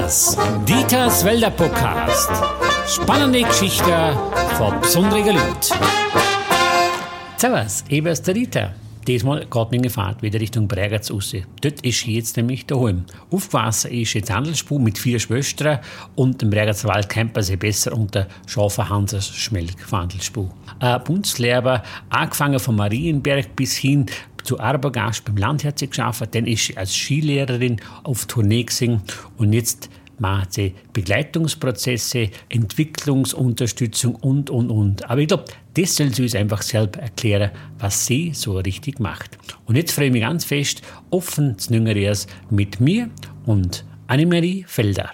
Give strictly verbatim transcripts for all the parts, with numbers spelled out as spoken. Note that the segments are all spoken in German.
Servus, Dieters Wälder Podcast. Spannende Geschichten von besonderen Leuten. Servus, ich bin der Dieter. Diesmal geht meine Fahrt wieder Richtung Bregenz raus. Dort ist sie jetzt nämlich daheim. Aufgewachsen ist jetzt Handelsspur mit vier Schwestern und im Bregenzer Wald kennt man sie besser unter Schafer Hanses Schmelk von Handelsspur. Ein Bundeslehrer, angefangen von Marienberg bis hin zu Arbogast beim Land hat sie gearbeitet. Dann ist sie als Skilehrerin auf Tournee gewesen und jetzt macht sie Begleitungsprozesse, Entwicklungsunterstützung und, und, und. Aber ich glaube, das soll sie uns einfach selber erklären, was sie so richtig macht. Und jetzt freue ich mich ganz fest, offen zu Nüngeries mit mir und Annemarie Felder.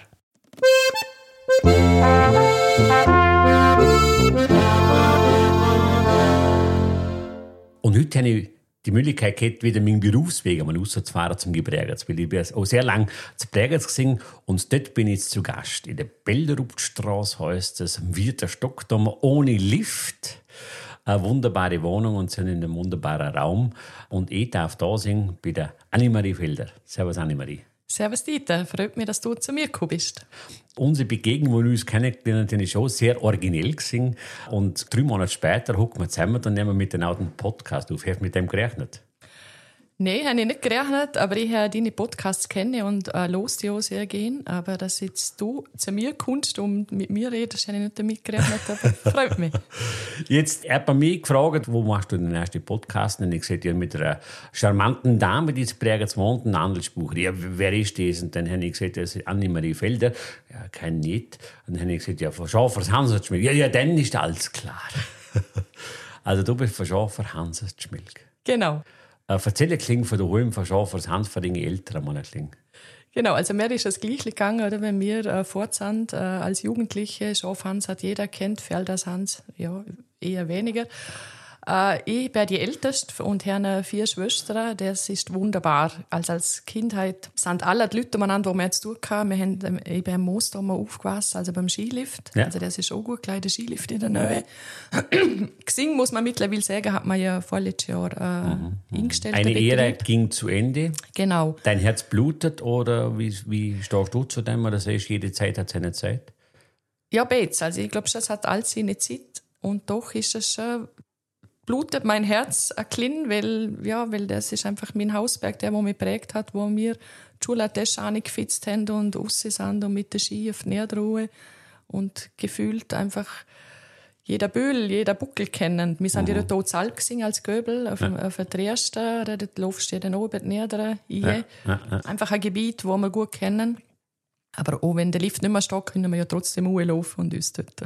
Und heute habe ich die Möglichkeit gehabt, wieder meinen Berufsweg einmal rauszufahren zum Bregenz. Weil ich bin auch sehr lange zu Bregenz gewesen und dort bin ich jetzt zu Gast. In der Belderuptstraße heisst es, am vierten Stock, da ohne Lift. Eine wunderbare Wohnung und sind in einem wunderbaren Raum. Und ich darf da sein bei der Annemarie Felder. Servus Annemarie. Servus Dieter, freut mich, dass du zu mir gekommen bist. Unsere Begegnung, die wir uns kennengelernt haben, ist schon sehr originell gewesen. Und drei Monate später hocken wir zusammen und nehmen mit dem alten Podcast auf. Hast du mit dem gerechnet? Nein, habe ich nicht gerechnet, aber ich habe deine Podcasts kennen und äh, los die auch sehr gehen. Aber dass jetzt du zu mir kommst und mit mir redest, habe ich nicht damit gerechnet, aber freut mich. Jetzt hat man mich gefragt, wo machst du den ersten Podcast? Und ich gesagt, ja, mit einer charmanten Dame, die zu Bregenz wohnt, ein Handelsbuch. Ja, wer ist das? Und dann habe ich gesagt, das ist Annemarie Felder. Ja, kein nicht. Und dann habe ich gesagt, ja, von Schafers Hanses-Schmilk. Ja, ja, dann ist alles klar. Also du bist von Schafers Hanses-Schmilk. Genau. Äh, erzähl ein bisschen von daheim, von Schafers Hans, von deinen Eltern mal ein bisschen. Genau, also mir ist es gleich gegangen, oder, wenn wir äh, fort sind, äh, als Jugendliche. Schafhans hat jeder kennt, Feldershans ja eher weniger. Äh, ich bin die Älteste und habe vier Schwestern. Das ist wunderbar. Also als Kindheit sind alle die Leute umeinander, die wir jetzt durchkamen. Wir haben, ich bin im Moos aufgewachsen, also beim Skilift. Ja. Also das ist auch gut, gleich der Skilift in der Nähe. Gesehen, muss man mittlerweile sagen, hat man ja vorletztes Jahr äh, mhm. eingestellt. Eine Ära ging zu Ende. Genau. Dein Herz blutet oder wie, wie stehst du zu dem? Oder sagst du, jede Zeit hat seine Zeit? Ja, beides. Also ich glaube, das hat alles seine Zeit. Und doch ist es schon... blutet mein Herz ein klein, weil, ja, weil das ist einfach mein Hausberg, der, der mich geprägt hat, wo wir die Schulattesche angefitzt haben und raus sind und mit der Ski auf die Niederruhe und gefühlt einfach jeder Bühl, jeder Buckel kennen. Wir sind mhm. ja dort zu Alp als Göbel, auf, ja. auf der Trieste, dort laufst du dann oben die Niedere rein. Ja. Ja. Ja. Einfach ein Gebiet, das wir gut kennen. Aber auch wenn der Lift nicht mehr steht, können wir ja trotzdem laufen und uns dort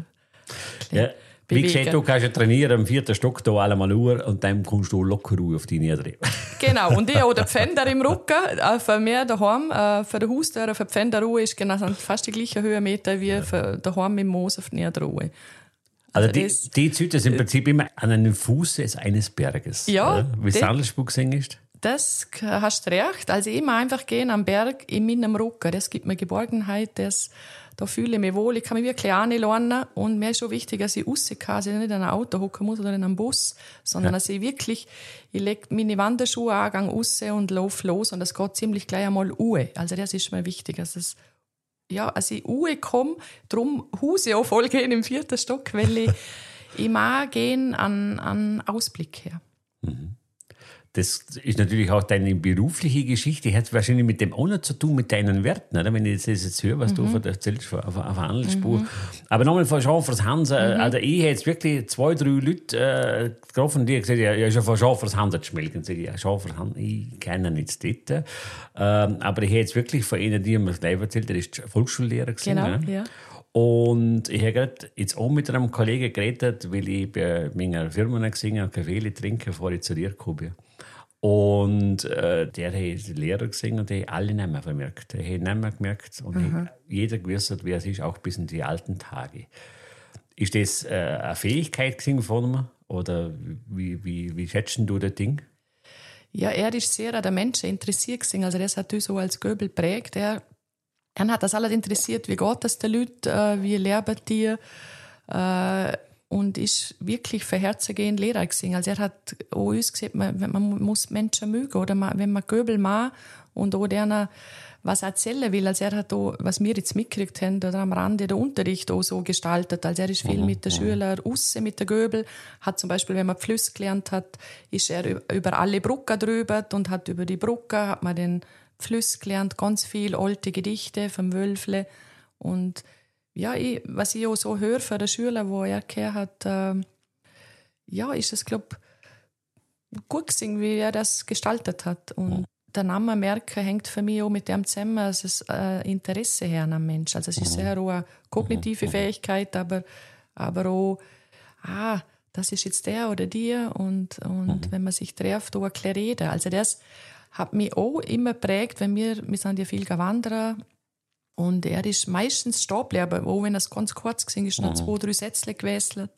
ja. Wie gesagt, du kannst ja trainieren am vierten Stock hier allemal Uhr und dann kommst du locker Ruhe auf die Niedere. Genau, und ich habe den Pfänder im Rücken. Für mich daheim, für die Haustür, für die Pfänderruhe ist genau fast die gleiche Höhenmeter wie für daheim im Moos auf die Niederruhe. Also, also die, die Züte sind im Prinzip immer an einem Fuße eines Berges. Ja. Wie es Handelsspur gesehen ist. Das hast du recht. Also immer einfach gehen am Berg in meinem Rücken. Das gibt mir Geborgenheit, das... Da fühle ich mich wohl, ich kann mich wirklich anlernen und mir ist schon wichtig, dass ich raus kann, dass ich nicht in ein Auto hocken muss oder in einem Bus, sondern ja. dass ich wirklich, ich lege meine Wanderschuhe an, gehe raus und laufe los und das geht ziemlich gleich einmal Uhr. Also das ist mir wichtig, dass es, ja, als ich Uhr komme, darum huse ich auch voll gehen im vierten Stock, weil ich, ich mag gehen an, an Ausblick her. Mhm. Das ist natürlich auch deine berufliche Geschichte. Hat wahrscheinlich mit dem auch noch zu tun, mit deinen Werten, oder? Wenn ich das jetzt höre, was mhm. du erzählst auf einer Handelsspur. Mhm. Aber nochmal von Schafers Hans. Mhm. Also ich habe jetzt wirklich zwei, drei Leute äh, getroffen, die gesagt haben, ja, ja, schon von Schafers Hans geschmelkt. Und ich ja, Schafers Hans, ich kenne ihn jetzt dort. Ähm, aber ich habe jetzt wirklich von einer, die mir gleich erzählt, der ist Volksschullehrer gewesen. Genau, ne? ja. Und ich habe gerade jetzt auch mit einem Kollegen geredet, weil ich bei meiner Firma gesehen habe, Kaffee trinken, bevor ich zu dir gekommen bin. Und äh, der hat Lehrer gesehen und der hat alle nicht mehr vermerkt. Der hat nicht mehr gemerkt und mhm. jeder gewusst hat, wer es ist, auch bis in die alten Tage. Ist das äh, eine Fähigkeit von mir oder wie, wie, wie schätzt du das Ding? Ja, er ist sehr an den Menschen interessiert gewesen. Also das hat uns so als Göbel prägt. Er, er hat das alles interessiert, wie geht es den Leuten, äh, wie leben die, äh, und ist wirklich für herzugehend Lehrer gewesen. Also er hat auch uns gesagt, man, man muss Menschen mögen, oder man, wenn man Göbel macht und auch denen was erzählen will. Also er hat auch, was wir jetzt mitgekriegt haben, oder am Rande der Unterricht auch so gestaltet. Also er ist viel mhm. mit den Schülern raus, mit den Göbel. Hat zum Beispiel, wenn man die Flüsse gelernt hat, ist er über alle Brücken drüber und hat über die Brücke, hat man den Fluss gelernt, ganz viel alte Gedichte vom Wölfle. Und ja, ich, was ich auch so höre von den Schülern, wo er gehört hat, äh, ja, ist es, glaube ich, gut gewesen, wie er das gestaltet hat. Und der Name merken hängt für mich auch mit dem zusammen, dass es äh, Interesse her am Mensch. Also es ist sehr auch eine kognitive Fähigkeit, aber, aber auch, ah, das ist jetzt der oder die und, und wenn man sich trifft, auch ein bisschen reden. Also das hat mich auch immer geprägt, wenn wir, wir sind ja viel gewandert und er ist meistens stehen geblieben, auch wenn es ganz kurz war, ist noch zwei, drei Sätze gewechselt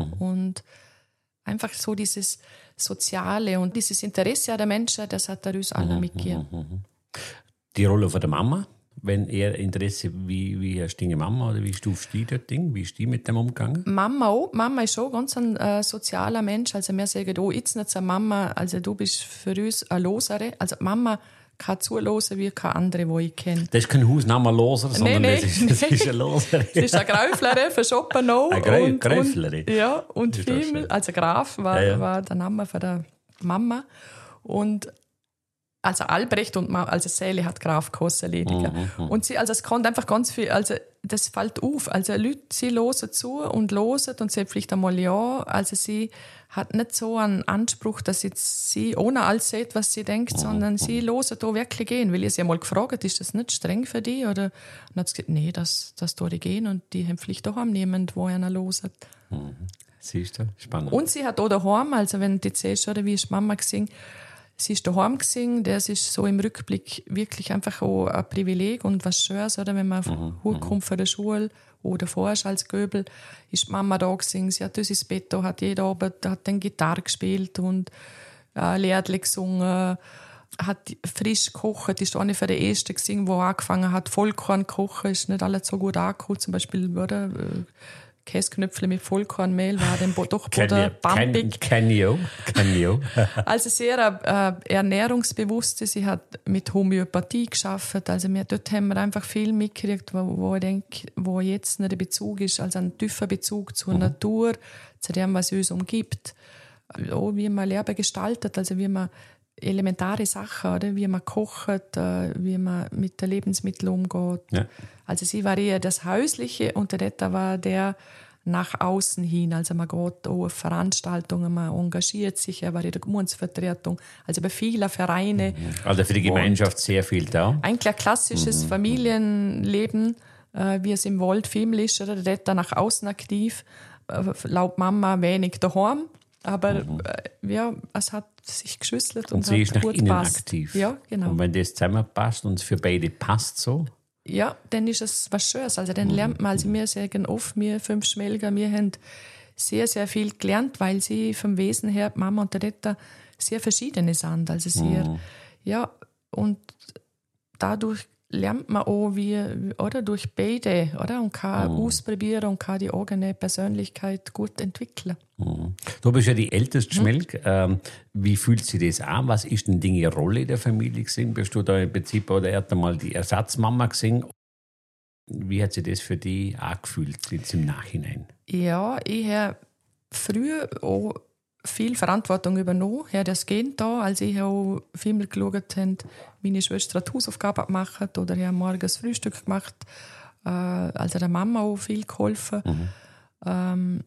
und einfach so dieses Soziale und dieses Interesse an den Menschen, das hat er uns alle mhm, mitgegeben. Die Rolle von der Mama, wenn er Interesse, wie, wie hast du deine Mama oder wie stufst du das Ding? Wie ist die mit dem umgegangen? Mama auch. Mama ist schon ganz ein äh, sozialer Mensch. Also wir sagen, oh, jetzt nicht so Mama, also du bist für uns eine Losere. Also Mama kann zuhören wie keine andere, die ich kenne. Das ist kein Hausname Loser, sondern nee, nee, das, ist, das nee. ist eine Loserin. Das ist eine Gräuflerin für Schopenau. Eine Gräuflerin? Ja, und viel, also Graf war, ja, ja. war der Name von der Mama. Und also Albrecht und Ma- also Säle hat Graf geheißen, Lediger. Mhm, mhm. Und sie, also es kommt einfach ganz viel, also das fällt auf. Also Leute, sie hören zu und hören und sie vielleicht einmal ja. Also sie hat nicht so einen Anspruch, dass jetzt sie ohne alles sieht, was sie denkt, mhm. sondern sie hören da wirklich gehen. Weil ich sie einmal gefragt, ist das nicht streng für die? Oder und dann hat sie gesagt, nee, das, das tue ich gehen und die haben vielleicht auch niemand, wo einer hören. Mhm. Siehst du, spannend. Und sie hat auch daheim, also wenn du siehst, oder wie ist Mama gesehen, sie ist daheim gewesen, das ist so im Rückblick wirklich einfach auch ein Privileg und was Schönes, oder? Wenn man mhm, kommt von der Schule oder vorher als Göbel, ist die Mama da gewesen, sie hat uns ins Bett da, hat jeder Abend, hat dann Gitarre gespielt und äh, Liedli gesungen, hat frisch gekocht, ist eine von der ersten gewesen, die angefangen hat, Vollkorn zu kochen, ist nicht alles so gut angekommen, zum Beispiel, oder? Käseknöpfle mit Vollkornmehl war dann doch oder bambig. Kann ich auch. Also sehr äh, ernährungsbewusste. Sie hat mit Homöopathie geschafft. Also wir, dort haben wir einfach viel mitgekriegt, wo, wo ich denke, wo jetzt noch der Bezug ist, also ein tiefer Bezug zur mhm. Natur, zu dem, was uns umgibt. Auch wie man Leben gestaltet, also wie man elementare Sachen, oder? Wie man kocht, äh, wie man mit den Lebensmitteln umgeht. Ja. Also sie war eher das Häusliche und der Detta war der nach außen hin. Also man geht auch auf Veranstaltungen, man engagiert sich, er war in der Gemeindevertretung, also bei vielen Vereinen. Also für die Gemeinschaft sehr viel da. Eigentlich ein klassisches mhm. Familienleben, äh, wie es im Wald Film ist, oder? Der Detta nach außen aktiv, äh, laut Mama wenig daheim. Aber mhm. äh, ja, es hat sich geschüsselt und, und sie hat ist nach gut innen passt. aktiv. Ja, genau. Und wenn das zusammenpasst und es für beide passt so? Ja, dann ist es was Schönes. Also dann mhm. lernt man, also wir sagen oft, wir fünf Schmelger, wir haben sehr, sehr viel gelernt, weil sie vom Wesen her, Mama und der Detta, sehr verschiedene sind. Also sehr, mhm. ja, und dadurch lernt man auch, wie, oder, durch beide, oder, und kann mhm. ausprobieren und kann die eigene Persönlichkeit gut entwickeln. Mhm. Du bist ja die älteste Schmelk. Mhm. Ähm, wie fühlt sich das an? Was ist denn deine Rolle in der Familie gewesen? Bist du da im Prinzip oder erst einmal die Ersatzmama gewesen? Wie hat sich das für dich angefühlt jetzt im Nachhinein? Ja, ich habe früher auch viel Verantwortung übernommen. Ich habe das Gehen da, als ich auch viel mehr geschaut habe, meine Schwester die Hausaufgaben gemacht oder ich habe morgens Frühstück gemacht. Äh, also der Mama auch viel geholfen. Mhm. Ähm,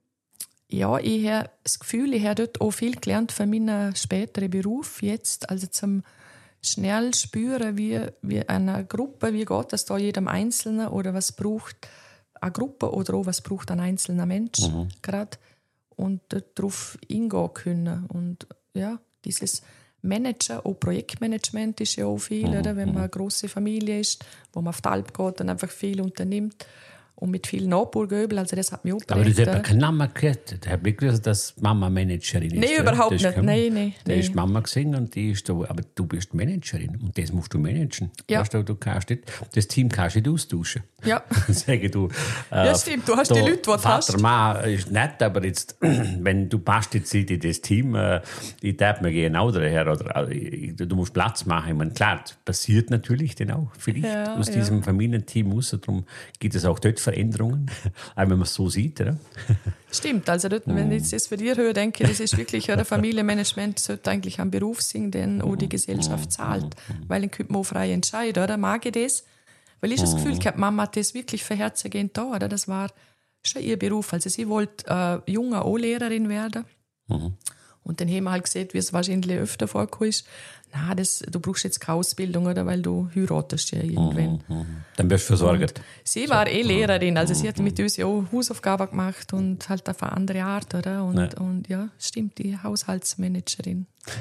ja, ich habe das Gefühl, ich habe dort auch viel gelernt von meinem späteren Beruf jetzt, also zum schnell spüren, wie, wie eine Gruppe, wie geht das da jedem Einzelnen oder was braucht eine Gruppe oder auch was braucht ein einzelner Mensch mhm. gerade und darauf eingehen können. Und ja, dieses Managen, auch Projektmanagement ist ja auch viel, mhm. oder? Wenn man eine grosse Familie ist, wo man auf die Alp geht und einfach viel unternimmt. und mit vielen Nachbargöbel, also das hat mich auch Aber das geprägt, hat oder? keinen Namen gehört. Ich habe nicht gewusst, dass Mama Managerin ist. Nein, ja. überhaupt Das nicht. kann- Nein, nein, Da nein. ist Mama gesehen und die ist da, aber du bist Managerin und das musst du managen. Ja. Weißt du, du kannst nicht, das Team kannst du nicht austauschen. Ja. Sage du. Äh, Ja, stimmt, du hast die da Leute, die du Vater, hast. Mann ist nett, aber jetzt, wenn du passt jetzt nicht in das Team, äh, ich darf mir genau daher, oder also, ich, du musst Platz machen. Ich meine, klar, das passiert natürlich dann auch vielleicht Ja, aus ja. diesem Familienteam raus. Darum gibt es auch dort Veränderungen, auch wenn man es so sieht. Oder? Stimmt, also dort, wenn ich das für dir höre, denke ich, das ist wirklich, ein Familienmanagement sollte eigentlich ein Beruf sein, den auch die Gesellschaft zahlt, weil dann könnte man auch frei entscheiden, oder? Mag ich das? Weil ich das Gefühl gehabt, Mama hat das wirklich verherzigend da, oder? Das war schon ihr Beruf. Also sie wollte äh, junge auch Lehrerin werden. Mhm. Und dann haben wir halt gesehen, wie es wahrscheinlich öfter vorkommt, ist, na, das, du brauchst jetzt keine Ausbildung, oder? Weil du heiratest ja irgendwann. Dann wirst du versorgt. Sie war eh Lehrerin, also sie hat mit uns ja auch Hausaufgaben gemacht und halt auf eine andere Art, oder? Und Ja. ja, und ja stimmt, die Haushaltsmanagerin.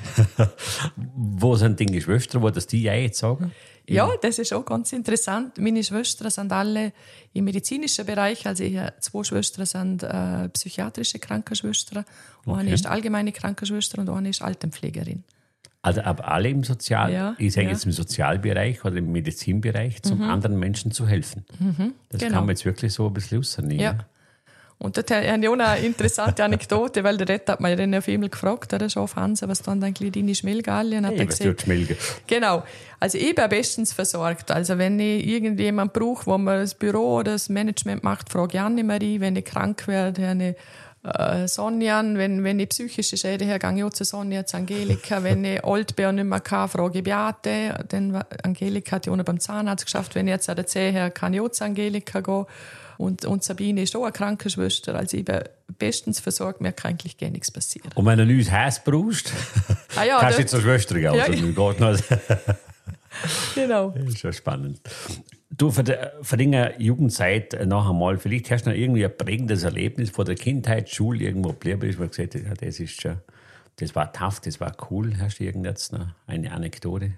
Wo sind deine Geschwister, wo das die ja jetzt sagen? Ja, das ist auch ganz interessant. Meine Schwestern sind alle im medizinischen Bereich. Also ich habe zwei Schwestern sind äh, psychiatrische Krankenschwestern. Okay. Eine ist allgemeine Krankenschwester und eine ist Altenpflegerin. Also aber alle im Sozial, Ja, ich sage ja. jetzt im Sozialbereich oder im Medizinbereich, zum anderen Menschen zu helfen. Das genau. kann man jetzt wirklich so ein bisschen rausnehmen. Ja. Und dort habe ich auch eine interessante Anekdote, weil der Rett hat mir dann auf einmal gefragt, der Schaf Hansen, was dann eigentlich deine Schmelgalle? Und hat Hey, er was gesagt, tut Schmelge? genau. Also ich bin bestens versorgt. Also wenn ich irgendjemand brauche, wo man das Büro oder das Management macht, frage ich Annemarie. Wenn ich krank werde, eine äh, Sonja. Wenn, wenn ich psychische Schäden habe, gehe ich auch zu Sonja, zu Angelika. Wenn ich alt bin und nicht mehr kann, frage ich Beate. Dann war- Angelika hat ja auch noch beim Zahnarzt geschafft. Wenn ich jetzt an der Zehe habe, kann ich auch zu Angelika gehen. Und, und Sabine ist auch eine Krankenschwester. Also ich bin bestens versorgt, mir kann eigentlich gar nichts passieren. Und wenn du neues Haus brauchst, Ah ja, kannst du dort- jetzt zur Schwester gehen. Ja, Also, geht noch. Genau. Das ist schon spannend. Du, für, die, für deine Jugendzeit noch einmal, vielleicht hast du noch irgendwie ein prägendes Erlebnis von der Kindheit, Schule, irgendwo geblieben ist, wo du gesagt hast, ja, das ist schon, das war tough, das war cool. Hast du irgendetwas noch eine Anekdote?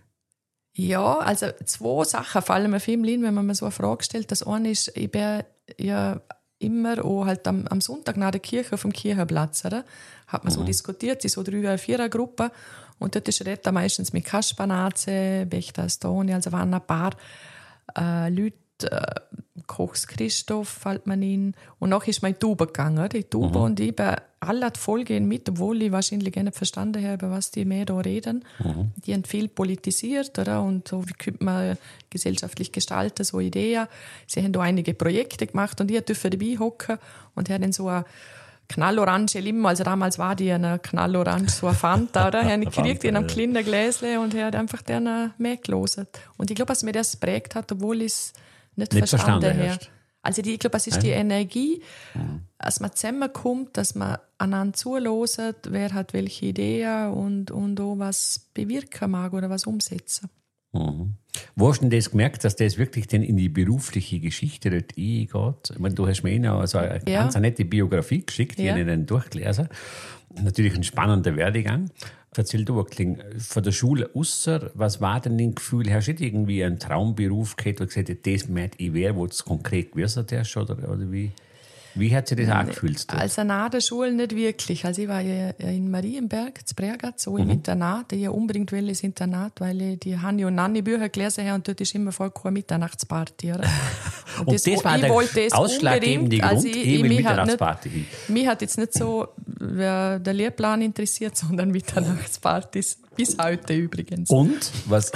Ja, also zwei Sachen fallen mir viel ein, wenn man mir so eine Frage stellt. Das eine ist, ich bin ja immer auch halt am, am Sonntag nach der Kirche auf dem Kirchenplatz, oder? Hat man so diskutiert, in so drei- oder vier Gruppen. Und dort ist Retta meistens mit Kaspernaze, Bechter Estonia, also waren ein paar äh, Leute, äh, Kochs Christoph fällt man in. Und nachher ist mein Tuba gegangen, oder? Die Tuba und ich bei alle voll gehen mit, obwohl ich wahrscheinlich gar nicht verstanden habe, was die mehr da reden. Die haben viel politisiert, oder? Und so, wie könnte man gesellschaftlich gestalten, so Ideen. Sie haben da einige Projekte gemacht und ich durfte dabei hocken und haben dann so eine knallorange Limo, also damals war die eine knallorange, so eine Fanta, oder? Habe ich gekriegt in einem ja. kleinen Gläschen und er hat einfach dann mitgelesen. Und ich glaube, dass mir das geprägt hat, obwohl ich es nicht, Nicht verstanden verstanden habe. hast. Also die, ich glaube, es ist die Energie, dass man zusammenkommt, dass man einander zuhört, wer hat welche Ideen und, und auch was bewirken mag oder was umsetzen. Mhm. Wo hast du denn das gemerkt, dass das wirklich denn in die berufliche Geschichte dort eingeht? Ich meine, du hast mir eh noch also eine Ja. ganz nette Biografie geschickt, die Ja. habe ich dann durchgelesen. Natürlich ein spannender Werdegang. Erzähl du, Kling, von der Schule ausser, was war denn dein Gefühl? Hast du nicht irgendwie einen Traumberuf gehabt, wo du gesagt hast, das möchte ich wäre, wo du es konkret gewesen hast? Oder, oder wie, wie hat sich das angefühlt? Also nach der Schule nicht wirklich. Also ich war ja in Marienberg, zu Bregatz, so im Internat. Ich unbedingt will ins Internat, weil ich die Hanni und Nanni Bücher gelesen habe und dort ist immer voll eine Mitternachtsparty. Oder? Und das war ich der wollte das ausschlaggebende unbedingt. Grund, Also ich, eben ich, mich, hat Mitternachtsparty. nicht, mich hat jetzt nicht so wer der Lehrplan interessiert, sondern Mitternachtspartys. Bis heute übrigens. Und was,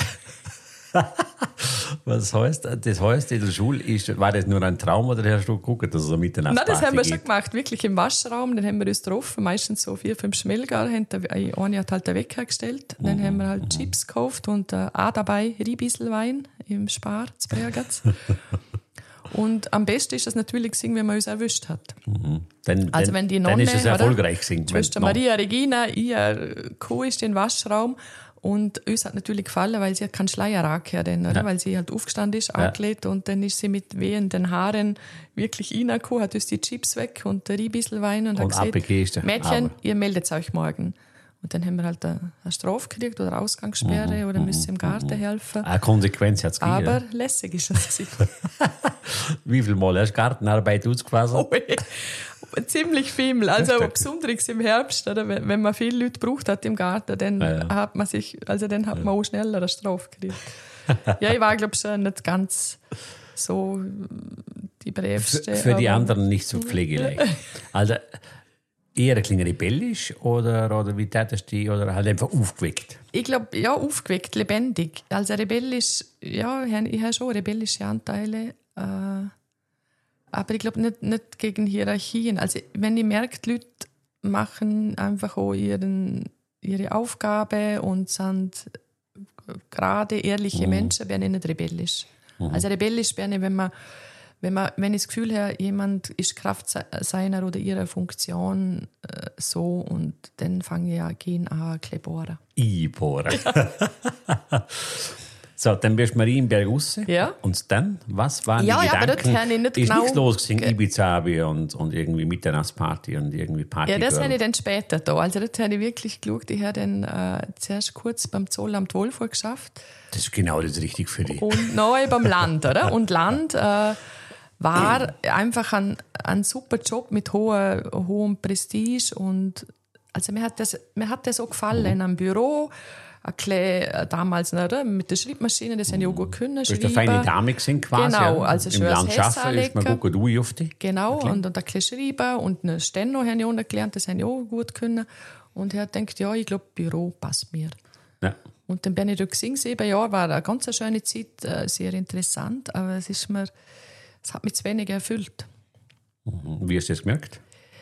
was heißt das? Heißt, in der Schule ist, war das nur ein Traum oder hast du geguckt, dass es eine Nein, Mitternachtsparty das haben wir schon gibt? gemacht, wirklich im Waschraum. Dann haben wir uns getroffen, meistens so vier, fünf Schmelgar. Eine hat halt den Wecker gestellt. Dann haben wir halt Chips gekauft und äh, auch dabei Riebisselwein im Spar, zu Bregatz. Und am besten ist das natürlich gewesen, wenn man uns erwischt hat. Dann, Also dann, wenn die dann Nonne, ist es oder? erfolgreich gewesen. Die Schwester wenn- Maria Regina, ihr Kuh ist in den Waschraum. Und uns hat natürlich gefallen, weil sie hat keinen Schleier angehört, oder? Ja. Weil sie halt aufgestanden ist, Ja. angelegt und dann ist sie mit wehenden Haaren wirklich reingekommen, hat uns die Chips weg und der Riebisselwein und, Und hat abgegeben. gesagt, Mädchen, Aber- ihr meldet euch morgen. Und dann haben wir halt eine, eine Strafe gekriegt oder Ausgangssperre mhm. oder müssen im Garten mhm. helfen. Eine Konsequenz hat es gegeben. Aber lässig ist es. Wie viel Mal hast du Gartenarbeit ausgefassen? Oh, ziemlich viel. Also besonders im Herbst, oder? Wenn man viele Leute braucht hat im Garten, dann ja, ja. hat man sich, also dann hat man auch schneller eine Strafe gekriegt. Ja, ich war, glaube ich, schon nicht ganz so die bravste. Für, für die anderen nicht so pflegeleicht. Also eher ein bisschen rebellisch oder, oder wie tätest du die, oder halt einfach aufgeweckt? Ich glaube, ja, aufgeweckt, lebendig. Also rebellisch, ja, ich habe schon rebellische Anteile, äh, aber ich glaube nicht, nicht gegen Hierarchien. Also wenn ich merke, die Leute machen einfach auch ihren, ihre Aufgabe und sind gerade ehrliche mhm. Menschen, bin ich nicht rebellisch. Mhm. Also rebellisch bin ich, wenn man Wenn, man, wenn ich das Gefühl habe, jemand ist Kraft seiner oder ihrer Funktion äh, so, und dann fange ich an, gehen an, bohren. Einbohren. Ja. So, dann bist du Marienberg raus. Ja. Und dann, was waren ja, die ja, Gedanken? Aber das habe ich nicht ist genau... nichts los gewesen, Ibiza und, und irgendwie Mitternachtsparty und irgendwie Party. Ja, das habe ich dann später da. Also das habe ich wirklich geschaut. Ich habe dann äh, zuerst kurz beim Zollamt Wohlfahrt geschafft. Das ist genau das Richtige für dich. Und neu beim Land, oder? Und Land... Äh, war einfach ein, ein super Job mit hoher, hohem Prestige, und also mir hat das, mir hat das auch gefallen, in einem Büro, ein bisschen, damals oder, mit der Schreibmaschine, das habe ich auch gut können. Du bist eine feine Dame gewesen, quasi. Genau, also im Land arbeiten ist man gut gut auf dich. Genau, okay. und, und ein bisschen schreiben und eine Steno habe ich auch noch gelernt, das habe ich auch gut können. Und er denkt, ja, ich glaube, Büro passt mir. Ja. Und dann bin ich dort gewesen, sieben Jahre, war eine ganz schöne Zeit, sehr interessant, aber es ist mir Es hat mich zu wenig erfüllt. Wie hast du das gemerkt?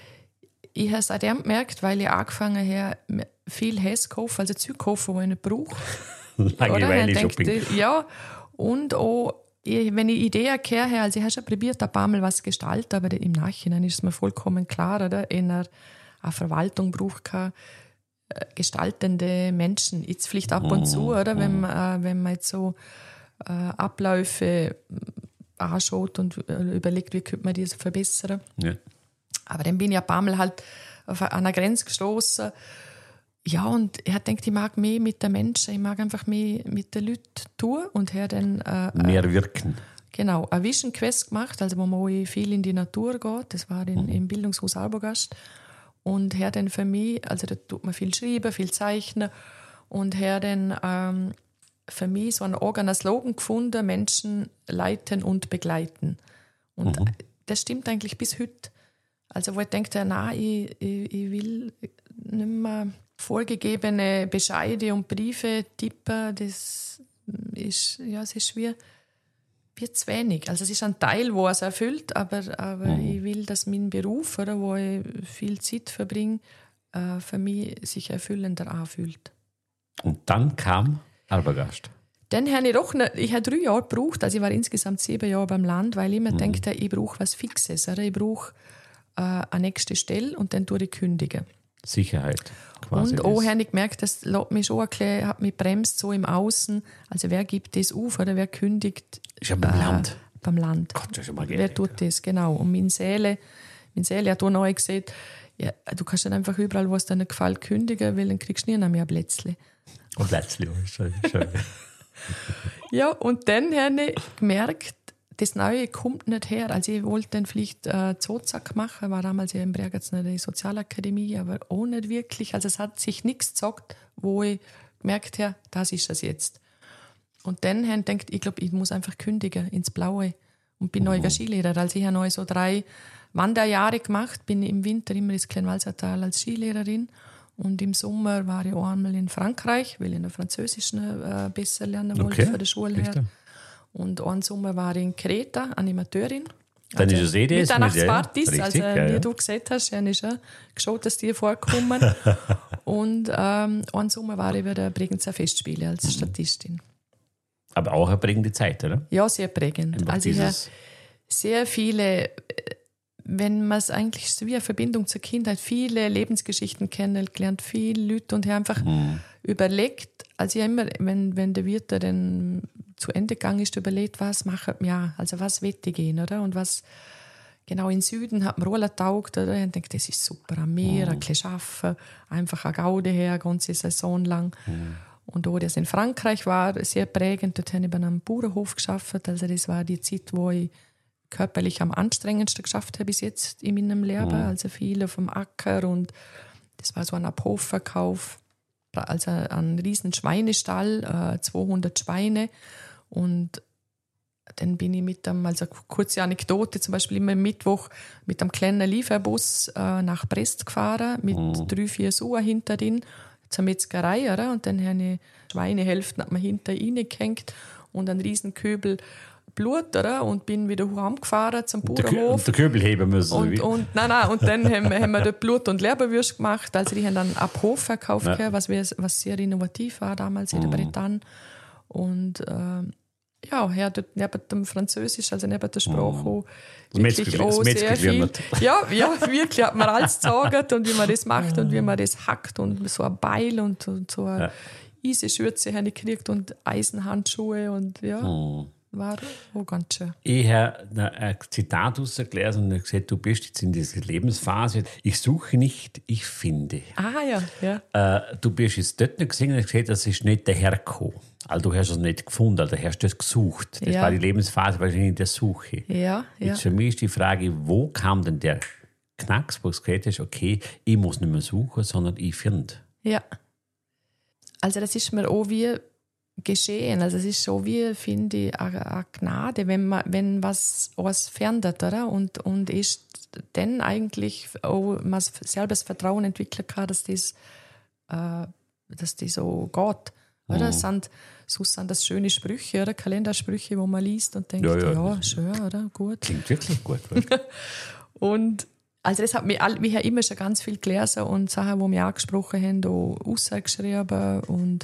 Ich habe es seitdem gemerkt, weil ich angefangen habe, viel Häs zu kaufen, also Zeug zu kaufen, die ich nicht brauche. Langeweile-Shopping. Ja, und auch, wenn ich Ideen gehört habe, also ich habe schon probiert, ein paar Mal was zu gestalten, aber im Nachhinein ist es mir vollkommen klar, oder? In einer, eine Verwaltung braucht keine gestaltende Menschen. Jetzt vielleicht ab und zu, oder? Wenn man, wenn man jetzt so äh, Abläufe anschaut und überlegt, wie könnte man das verbessern. Ja. Aber dann bin ich ein paar Mal halt auf einer Grenze gestoßen. Ja, und er denkt, ich mag mehr mit den Menschen, ich mag einfach mehr mit den Leuten tun. Und er dann äh, mehr wirken. Genau, eine Vision Quest gemacht, also wo man viel in die Natur geht. Das war in, mhm. im Bildungshaus Arbogast. Und er dann für mich, also da tut man viel schreiben, viel zeichnen. Und er dann ähm, für mich so einen eigenen Slogan gefunden: Menschen leiten und begleiten. Und mhm. das stimmt eigentlich bis heute. Also wo ich denke, nein, ich, ich, ich will nicht mehr vorgegebene Bescheide und Briefe tippen. Das ist, ja, es ist wie, wie zu wenig. Also es ist ein Teil, wo es erfüllt, aber, aber mhm. ich will, dass mein Beruf, oder, wo ich viel Zeit verbringe, äh, für mich sich erfüllender anfühlt. Und dann kam Arbogast. Dann habe ich doch nicht, ich habe drei Jahre gebraucht, also ich war insgesamt sieben Jahre beim Land, weil ich mir mhm. dachte, ich brauche was Fixes, oder? Ich brauche äh, eine nächste Stelle und dann tue ich kündigen. Sicherheit. Quasi und auch habe ich gemerkt, das lässt mich schon ein bisschen, hat mich bremst so im Außen. Also wer gibt das auf, oder wer kündigt? Ist ja beim äh, Land. Beim Land. Gott, das ist schon mal wer tut das, genau. Und meine Seele, meine Seele hat auch neu gesagt, ja, du kannst nicht einfach überall, was dir nicht gefällt, kündigen, weil dann kriegst du nie mehr ein Plätzchen. Ein Plätzchen, oh, schön, schön. Ja, und dann habe ich gemerkt, das Neue kommt nicht her. Also ich wollte dann vielleicht äh, Zoozack machen, war damals ja in Bregenz eine Sozialakademie, aber auch nicht wirklich. Also es hat sich nichts gesagt, wo ich gemerkt habe, das ist es jetzt. Und dann habe ich gedacht, ich glaube, ich muss einfach kündigen ins Blaue und bin mhm. neuer Skilehrer. Also ich habe neu so drei Wanderjahre gemacht, bin im Winter immer ins Kleinwalsertal als Skilehrerin. Und im Sommer war ich auch einmal in Frankreich, weil ich in der Französischen äh, besser lernen wollte, okay. von der Schule her. Richtig. Und einen Sommer war ich in Kreta, Animateurin. Dann also, ist es eh das. Mitternachtspartys, ja, also ja, wie ja. du gesagt hast, habe ich schon geschaut, dass die vorkommen. Und ähm, einen Sommer war ich bei der Bregenzer Festspiele als mhm. Statistin. Aber auch eine prägende Zeit, oder? Ja, sehr prägend. Einfach also ich habe dieses... sehr viele... Wenn man es eigentlich so wie eine Verbindung zur Kindheit, viele Lebensgeschichten kennengelernt, viele Leute, und ich habe einfach mhm. überlegt, also ich immer, wenn, wenn der Wirt dann zu Ende gegangen ist, überlegt, was macht ja, also was will ich gehen, oder? Und was, genau in Süden hat mir auch getaugt. Oder? Ich denke, das ist super am Meer, Mhm. ein bisschen arbeiten, einfach eine Gaude her, eine ganze Saison lang. Mhm. Und auch das in Frankreich war sehr prägend. Dort habe ich bei einem Bauernhof gearbeitet. Also das war die Zeit, wo ich körperlich am anstrengendsten geschafft habe bis jetzt in meinem Leben. Mhm. Also viele vom Acker und das war so ein Abhofverkauf. Also ein riesen Schweinestall, äh, zweihundert Schweine. Und dann bin ich mit einem, also kurze Anekdote, zum Beispiel immer am Mittwoch mit einem kleinen Lieferbus äh, nach Brest gefahren, mit Mhm. drei, vier Schuhen hinter drin, zur Metzgerei, oder? Und dann habe ich Schweinehälften hat man hinter reingehängt und einen riesen Köbel Blut, oder? Und bin wieder heimgefahren zum Und der, Kö- Bauernhof. und der Köbel heben müssen. Und, wie? und, nein, nein, und dann haben, haben wir dort Blut- und Leberwürste gemacht. Also die haben dann ab Hof verkauft, Ja. gehabt, was, wir, was sehr innovativ war damals in der Bretagne. Und ähm, ja, her dort neben dem Französisch, also neben der Sprache auch Das wirklich Metzger- auch das Metzger sehr viel. gelernt. Ja, ja, wirklich hat man alles gesagt und wie man das macht und wie man das hackt und so ein Beil und, und so eine Ja. Eisenschürze habe ich gekriegt und Eisenhandschuhe und ja, Mhm. war auch ganz schön. Ich habe ein Zitat rausgelesen und gesagt, du bist jetzt in dieser Lebensphase. Ich suche nicht, ich finde. Ah ja, ja. Äh, du bist jetzt dort nicht gesehen und hast gesagt, das ist nicht der Herko. Also du hast es nicht gefunden, also du hast das gesucht. Das Ja. war die Lebensphase wahrscheinlich der Suche. Ja, ja. Jetzt für mich ist die Frage, wo kam denn der Knacks, wo du gesagt hast, okay, ich muss nicht mehr suchen, sondern ich finde. Ja. Also das ist mir auch wie geschehen. Also es ist so wie, finde ich, eine eine Gnade, wenn man, wenn was was verändert, oder? Und, und ist dann eigentlich auch man selber das Vertrauen entwickeln kann, dass das, äh, dass das so geht. Oder? Mhm. Es sind, so sind das schöne Sprüche, oder? Kalendersprüche, wo man liest und denkt, Ja, ja, ja. schön, oder? Gut. Klingt wirklich gut. Oder? Und also das hat mich, all- wir haben immer schon ganz viel gelesen und Sachen, die mich angesprochen haben, auch rausgeschrieben und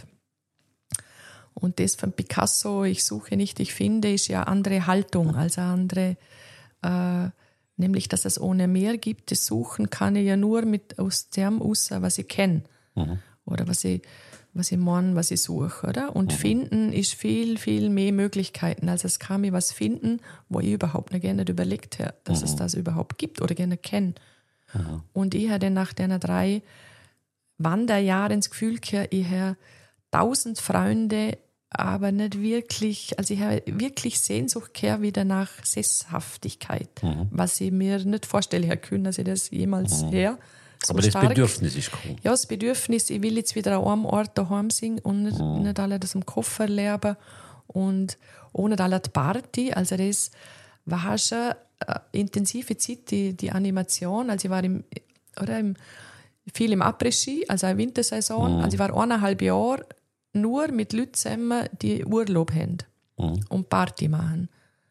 und das von Picasso, ich suche nicht, ich finde, ist ja andere Haltung, also andere, äh, nämlich, dass es ohne mehr gibt. Das Suchen kann ich ja nur mit aus dem raus, was ich kenne Mhm. oder was ich, was ich meine, was ich suche, oder? Und finden ist viel, viel mehr Möglichkeiten. Also es kann mir was finden, wo ich überhaupt nicht gerne überlegt habe, dass es das überhaupt gibt oder gerne kenne. Und ich hatte nach den drei Wanderjahren das Gefühl gehabt, ich habe tausend Freunde, aber nicht wirklich, also ich habe wirklich Sehnsucht gehabt wieder nach Sesshaftigkeit, was ich mir nicht vorstellen hätte können, dass ich das jemals her. So Aber das stark. Bedürfnis ist cool. Ja, das Bedürfnis, ich will jetzt wieder an einem Ort daheim sein und nicht, nicht alle das im Koffer leben und auch nicht alle die Party. Also das war schon eine intensive Zeit, die, die Animation. Also ich war im, oder im, viel im Après-Ski, also eine Wintersaison. Also ich war eineinhalb Jahre nur mit Leuten zusammen, die Urlaub haben und Party machen.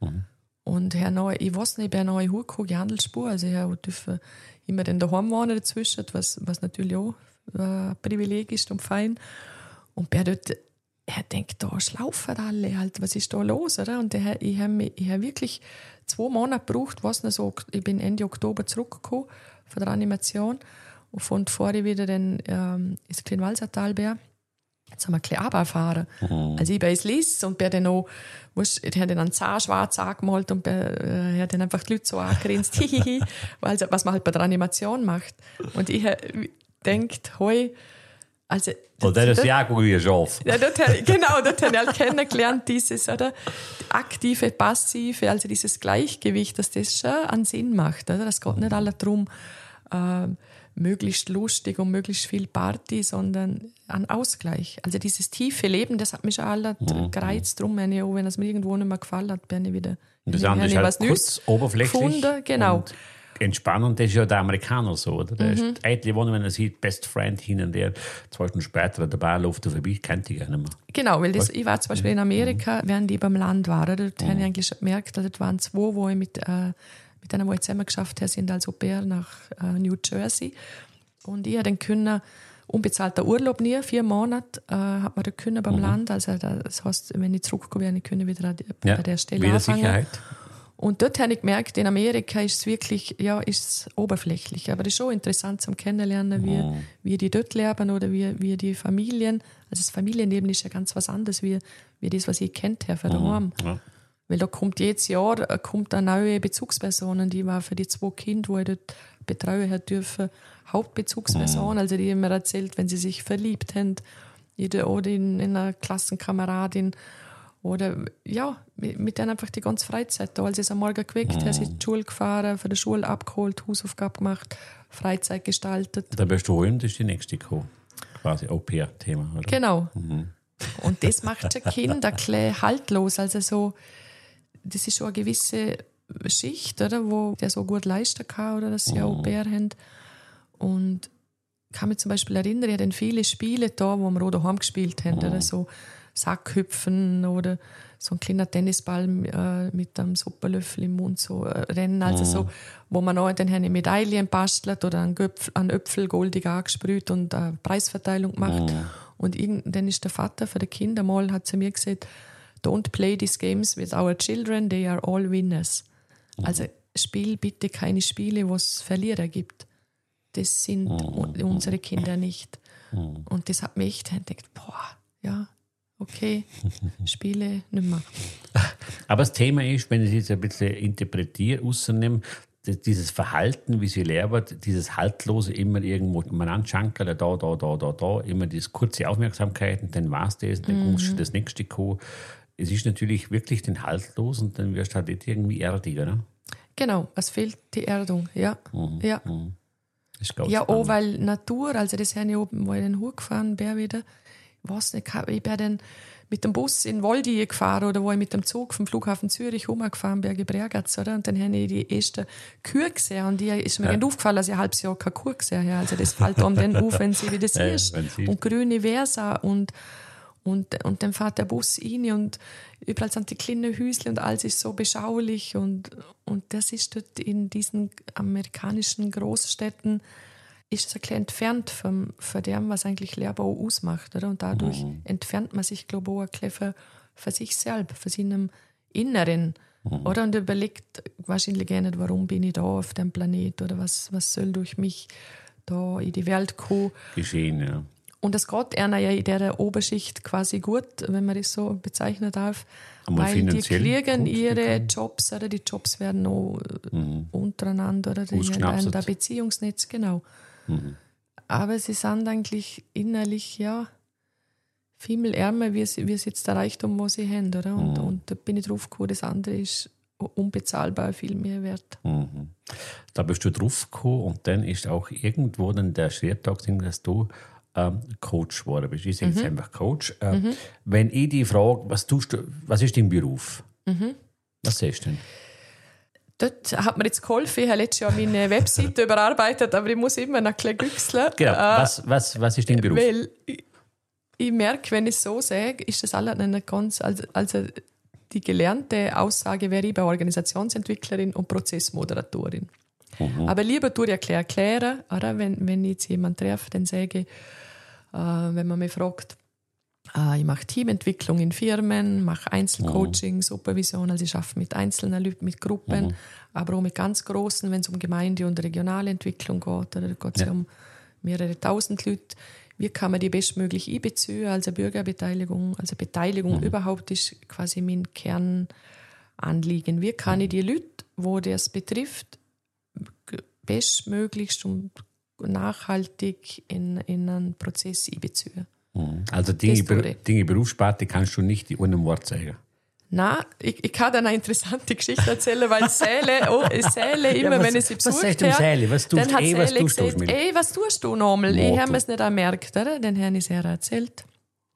Und Herr Neu, ich weiß nicht, ich bin neu hochgekommen, die Handelsspur, also ich durfte immer dann daheim wohnen dazwischen, was, was natürlich auch äh, ein Privileg ist und fein. Und bin dort, er denkt, da schlaufen alle, halt, was ist da los, oder? Und der, ich habe ich hab wirklich zwei Monate gebraucht, was nicht so, ich bin Ende Oktober zurückgekommen von der Animation und von vorher wieder dann ähm, ins Kleinwalsertalbär. Jetzt haben wir ein bisschen runtergefahren. Mhm. Also ich bin ins Liss und bin dann auch, weißt, ich habe dann einen Zahn schwarz angemalt und bin, äh, habe dann einfach die Leute so angegrinst, hihihi, also, was man halt bei der Animation macht. Und ich habe gedacht, hoi, also... Und dann ist ja gut wie ein Schaf. Ja, dort, habe ich- genau, dort habe ich halt kennengelernt, dieses, oder? Aktive, passive, also dieses Gleichgewicht, dass das schon einen Sinn macht, oder? Es geht nicht alle darum, äh, möglichst lustig und möglichst viel Party, sondern ein Ausgleich. Also dieses tiefe Leben, das hat mich schon alle Mhm. gereizt. Drum, wenn, ich auch, wenn es mir irgendwo nicht mehr gefallen hat, bin ich wieder Und das habe andere ich ist halt was Neues kurz, oberflächlich. gefunden. Genau. Und entspannend, das ist ja der Amerikaner so, oder? Der Mhm. ist eitle Wohnung, wenn er sieht, Best Friend hin und der, zwei Stunden später dabei läuft er vorbei, kennt ich gar nicht mehr. Genau, weil das, ich war zum Beispiel in Amerika, während ich beim Land war. Oder? Dort Mhm. habe ich eigentlich schon gemerkt, also, das waren zwei, wo ich mit, äh, mit denen, wo ich zusammen geschafft habe, sind als Au-pair nach äh, New Jersey. Und ich habe dann können, unbezahlter Urlaub nie, vier Monate, äh, hat man da können beim Mhm. Land. Also das heißt, wenn ich zurückkomme, werde ich können wieder an die- Ja, bei der Stelle wieder anfangen. Sicherheit. Und dort habe ich gemerkt, in Amerika ist es wirklich, ja, ist es oberflächlich. Aber es ist schon interessant zum Kennenlernen, wie, Mhm. wie die dort leben oder wie, wie die Familien. Also das Familienleben ist ja ganz was anderes, wie, wie das, was ich kennt habe von daheim. Ja. Weil da kommt jedes Jahr äh, kommt eine neue Bezugsperson, die war für die zwei Kinder, die ich dort betreuen hat dürfen, Hauptbezugsperson. Mhm. Also die haben mir erzählt, wenn sie sich verliebt haben, jede oder in, in eine Klassenkameradin oder ja, mit, mit denen einfach die ganze Freizeit da. Als ich am Morgen geweckt habe, mhm. sind in die Schule gefahren, von der Schule abgeholt, Hausaufgaben gemacht, Freizeit gestaltet. Da bist du heim, das ist die nächste gekommen. Quasi Au-pair-Thema, oder? Genau. Mhm. Und das macht schon Kinder ein bisschen haltlos. Also so, das ist schon eine gewisse Schicht, oder, wo der so gut leisten kann, oder dass sie mhm. Au-pair haben. Und ich kann mich zum Beispiel erinnern, ich hatte viele Spiele da, wo wir auch daheim gespielt haben, mhm. oder so Sackhüpfen oder so ein kleiner Tennisball äh, mit einem Suppenlöffel im Mund, so äh, Rennen, also mhm. so, wo man auch dann eine Medaille bastelt oder einen, Göpf, einen Äpfel goldig angesprüht und eine Preisverteilung gemacht. Mhm. Und dann ist der Vater für die Kinder mal, hat zu mir gesagt, don't play these games with our children, they are all winners. Mhm. Also spiel bitte keine Spiele, wo es Verlierer gibt. Das sind mhm. unsere Kinder nicht. Mhm. Und das hat mich echt gedacht, boah, ja, okay, Spiele nicht mehr. Aber das Thema ist, wenn ich es jetzt ein bisschen interpretiere, rausnehme, dieses Verhalten, wie sie lernen, dieses Haltlose, immer irgendwo man anschankern, da, da, da, da, da, immer diese kurze Aufmerksamkeit und dann war es das, dann mhm. kommst du das nächste kommen. Es ist natürlich wirklich den Haltlos und dann wirst du halt nicht irgendwie erdig, oder? Genau, es fehlt die Erdung, ja. Mhm. ja. Mhm. Ja, auch weil Natur, also das habe ich oben, wo ich den Hut gefahren bin wieder, ich weiß nicht, ich bin dann mit dem Bus in Waldi gefahren oder wo ich mit dem Zug vom Flughafen Zürich rumgefahren bin, Gebregatz, oder? Und dann habe ich die erste Kühe gesehen und die ist mir ja. aufgefallen, dass ich ein halbes Jahr keine Kuh gesehen habe. Also das fällt einem dann auf, wenn sie wieder siehst. Ja, und grüne Versa und, und, und dann fährt der Bus rein und überall sind die kleinen Häuschen und alles ist so beschaulich und, und das ist dort in diesen amerikanischen Großstädten ist es ein bisschen entfernt von, von dem, was eigentlich Lehrbau ausmacht. Oder? Und dadurch mhm. entfernt man sich, glaube ich, auch ein bisschen für, für sich selbst, für seinem Inneren. Mhm. Oder? Und überlegt wahrscheinlich gar nicht, warum bin ich da auf dem Planet oder was, was soll durch mich da in die Welt kommen. Geschehen, ja. Und das geht einer ja in der Oberschicht quasi gut, wenn man das so bezeichnen darf. Aber weil die kriegen ihre Jobs, oder die Jobs werden auch mhm. untereinander, oder die haben ein Beziehungsnetz, genau. Mhm. Aber sie sind eigentlich innerlich ja viel ärmer, wie sie, wie sie jetzt der Reichtum, wo sie haben. Oder? Und, mhm. und da bin ich drauf gekommen, das andere ist unbezahlbar viel mehr wert. Mhm. Da bist du drauf gekommen und dann ist auch irgendwo dann der Schritt, dass du ähm, Coach geworden bist. Ich sage jetzt mhm. einfach Coach. Äh, mhm. Wenn ich dich frage, was tust du, was ist dein Beruf? Mhm. Was sagst du denn? Dort hat mir jetzt geholfen. Ich habe letztes Jahr meine Webseite überarbeitet, aber ich muss immer noch ein bisschen güchseln. Genau. Was, was, was ist dein Beruf? Weil ich, ich merke, wenn ich es so sage, ist das alles nicht ganz... Also, also die gelernte Aussage wäre ich bei Organisationsentwicklerin und Prozessmoderatorin. Mhm. Aber lieber tue ich erklären, erklären, oder? Wenn, wenn ich jetzt jemanden treffe, dann sage ich, äh, wenn man mich fragt, äh, ich mache Teamentwicklung in Firmen, mache Einzelcoaching, mhm. Supervision, also ich arbeite mit einzelnen Leuten, mit Gruppen, mhm. aber auch mit ganz großen, wenn es um Gemeinde- und Regionalentwicklung geht, oder da geht es ja. um mehrere tausend Leute. Wie kann man die bestmöglich einbeziehen, also Bürgerbeteiligung, also Beteiligung mhm. überhaupt ist quasi mein Kernanliegen. Wie kann ich die Leute, wo das betrifft, bestmöglichst und nachhaltig in, in einen Prozess einbeziehen? Also Dinge, Dinge Berufssparte kannst du nicht in einem Wort sagen? Nein, ich, ich kann dir eine interessante Geschichte erzählen, weil Säle, oh, Säle immer, ja, was, wenn ich sie besucht habe, was sagst du Säle? Was tust, dann hat ey, Säle was tust gesagt, du? ey, was tust du nochmal? Ich habe es nicht gemerkt, oder? Dann habe ich es ihr erzählt.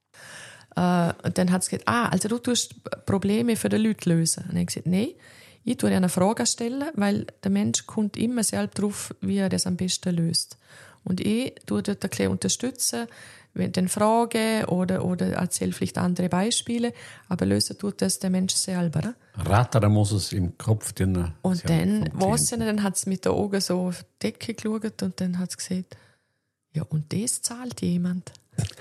Uh, und dann hat sie gesagt, ah, also du tust Probleme für die Leute lösen. Und ich habe gesagt, nein, ich tue dir eine Frage stellen, weil der Mensch kommt immer selbst drauf, wie er das am besten löst. Und ich tue dort ein bisschen unterstützen, den Fragen oder, oder erzähle vielleicht andere Beispiele, aber lösen tut das der Mensch selber. Rattern muss es im Kopf drin. Und dann, was nicht, dann hat sie mit den Augen so auf die Decke geschaut und dann hat sie gesagt, ja, und das zahlt jemand.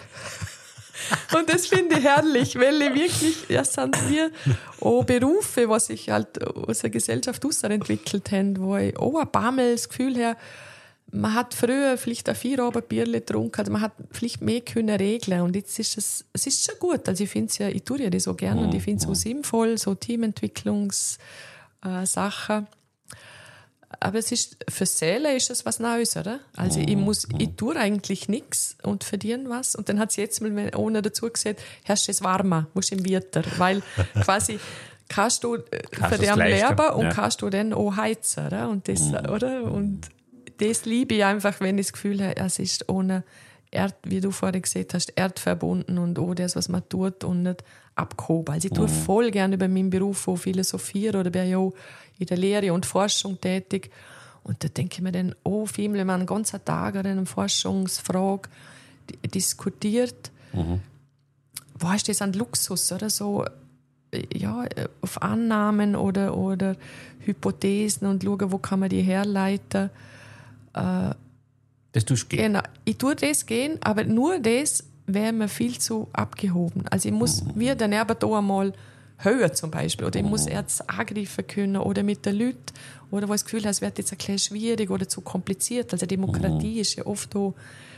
Und das finde ich herrlich, weil ich wirklich, ja, sind wir auch Berufe, was sich halt aus der Gesellschaft entwickelt haben, wo ich auch ein paar Mal das Gefühl habe, man hat früher vielleicht ein Feierabendbierchen getrunken, also man hat vielleicht mehr können regeln und jetzt ist es, es ist schon gut, also ich finde es ja, ich tue ja das so gerne und ich finde es so sinnvoll, so Teamentwicklungssachen. Äh, Aber es ist, für Seele ist es was Neues, oder? Also ich muss, ich tue eigentlich nichts und verdiene was. Und dann hat sie jetzt mal ohne dazu gesagt, hast du es warmer, musst im Winter. Weil quasi kannst du für den Leben und ja. kannst du dann auch heizen, oder? Und das, oder? Und das liebe ich einfach, wenn ich das Gefühl habe, es ist ohne Erd, wie du vorhin gesagt hast, erdverbunden und auch das, was man tut und nicht abgehoben. Also ich tue mhm. voll gerne über meinen Beruf auch philosophieren oder bin ja auch in der Lehre und Forschung tätig. Und da denke ich mir dann, oh, viel, wenn man einen ganzen Tag an einer Forschungsfrage diskutiert, mhm. wo ist das ein Luxus, oder so, ja, auf Annahmen oder, oder Hypothesen und schauen, wo kann man die herleiten. Äh, das tust du gehen. Genau, ich tue das gehen, aber nur das wäre mir viel zu abgehoben. Also ich muss mhm. wie der Nerven einmal höher zum Beispiel, oder ich muss Ärzte angreifen können oder mit den Leuten, oder wo ich das Gefühl habe, es wird jetzt ein bisschen schwierig oder zu kompliziert. Also Demokratie mhm. ist ja oft auch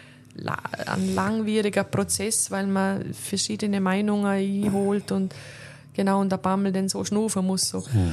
ein langwieriger Prozess, weil man verschiedene Meinungen einholt und genau, und der Bammel dann so schnaufen muss. So. Mhm.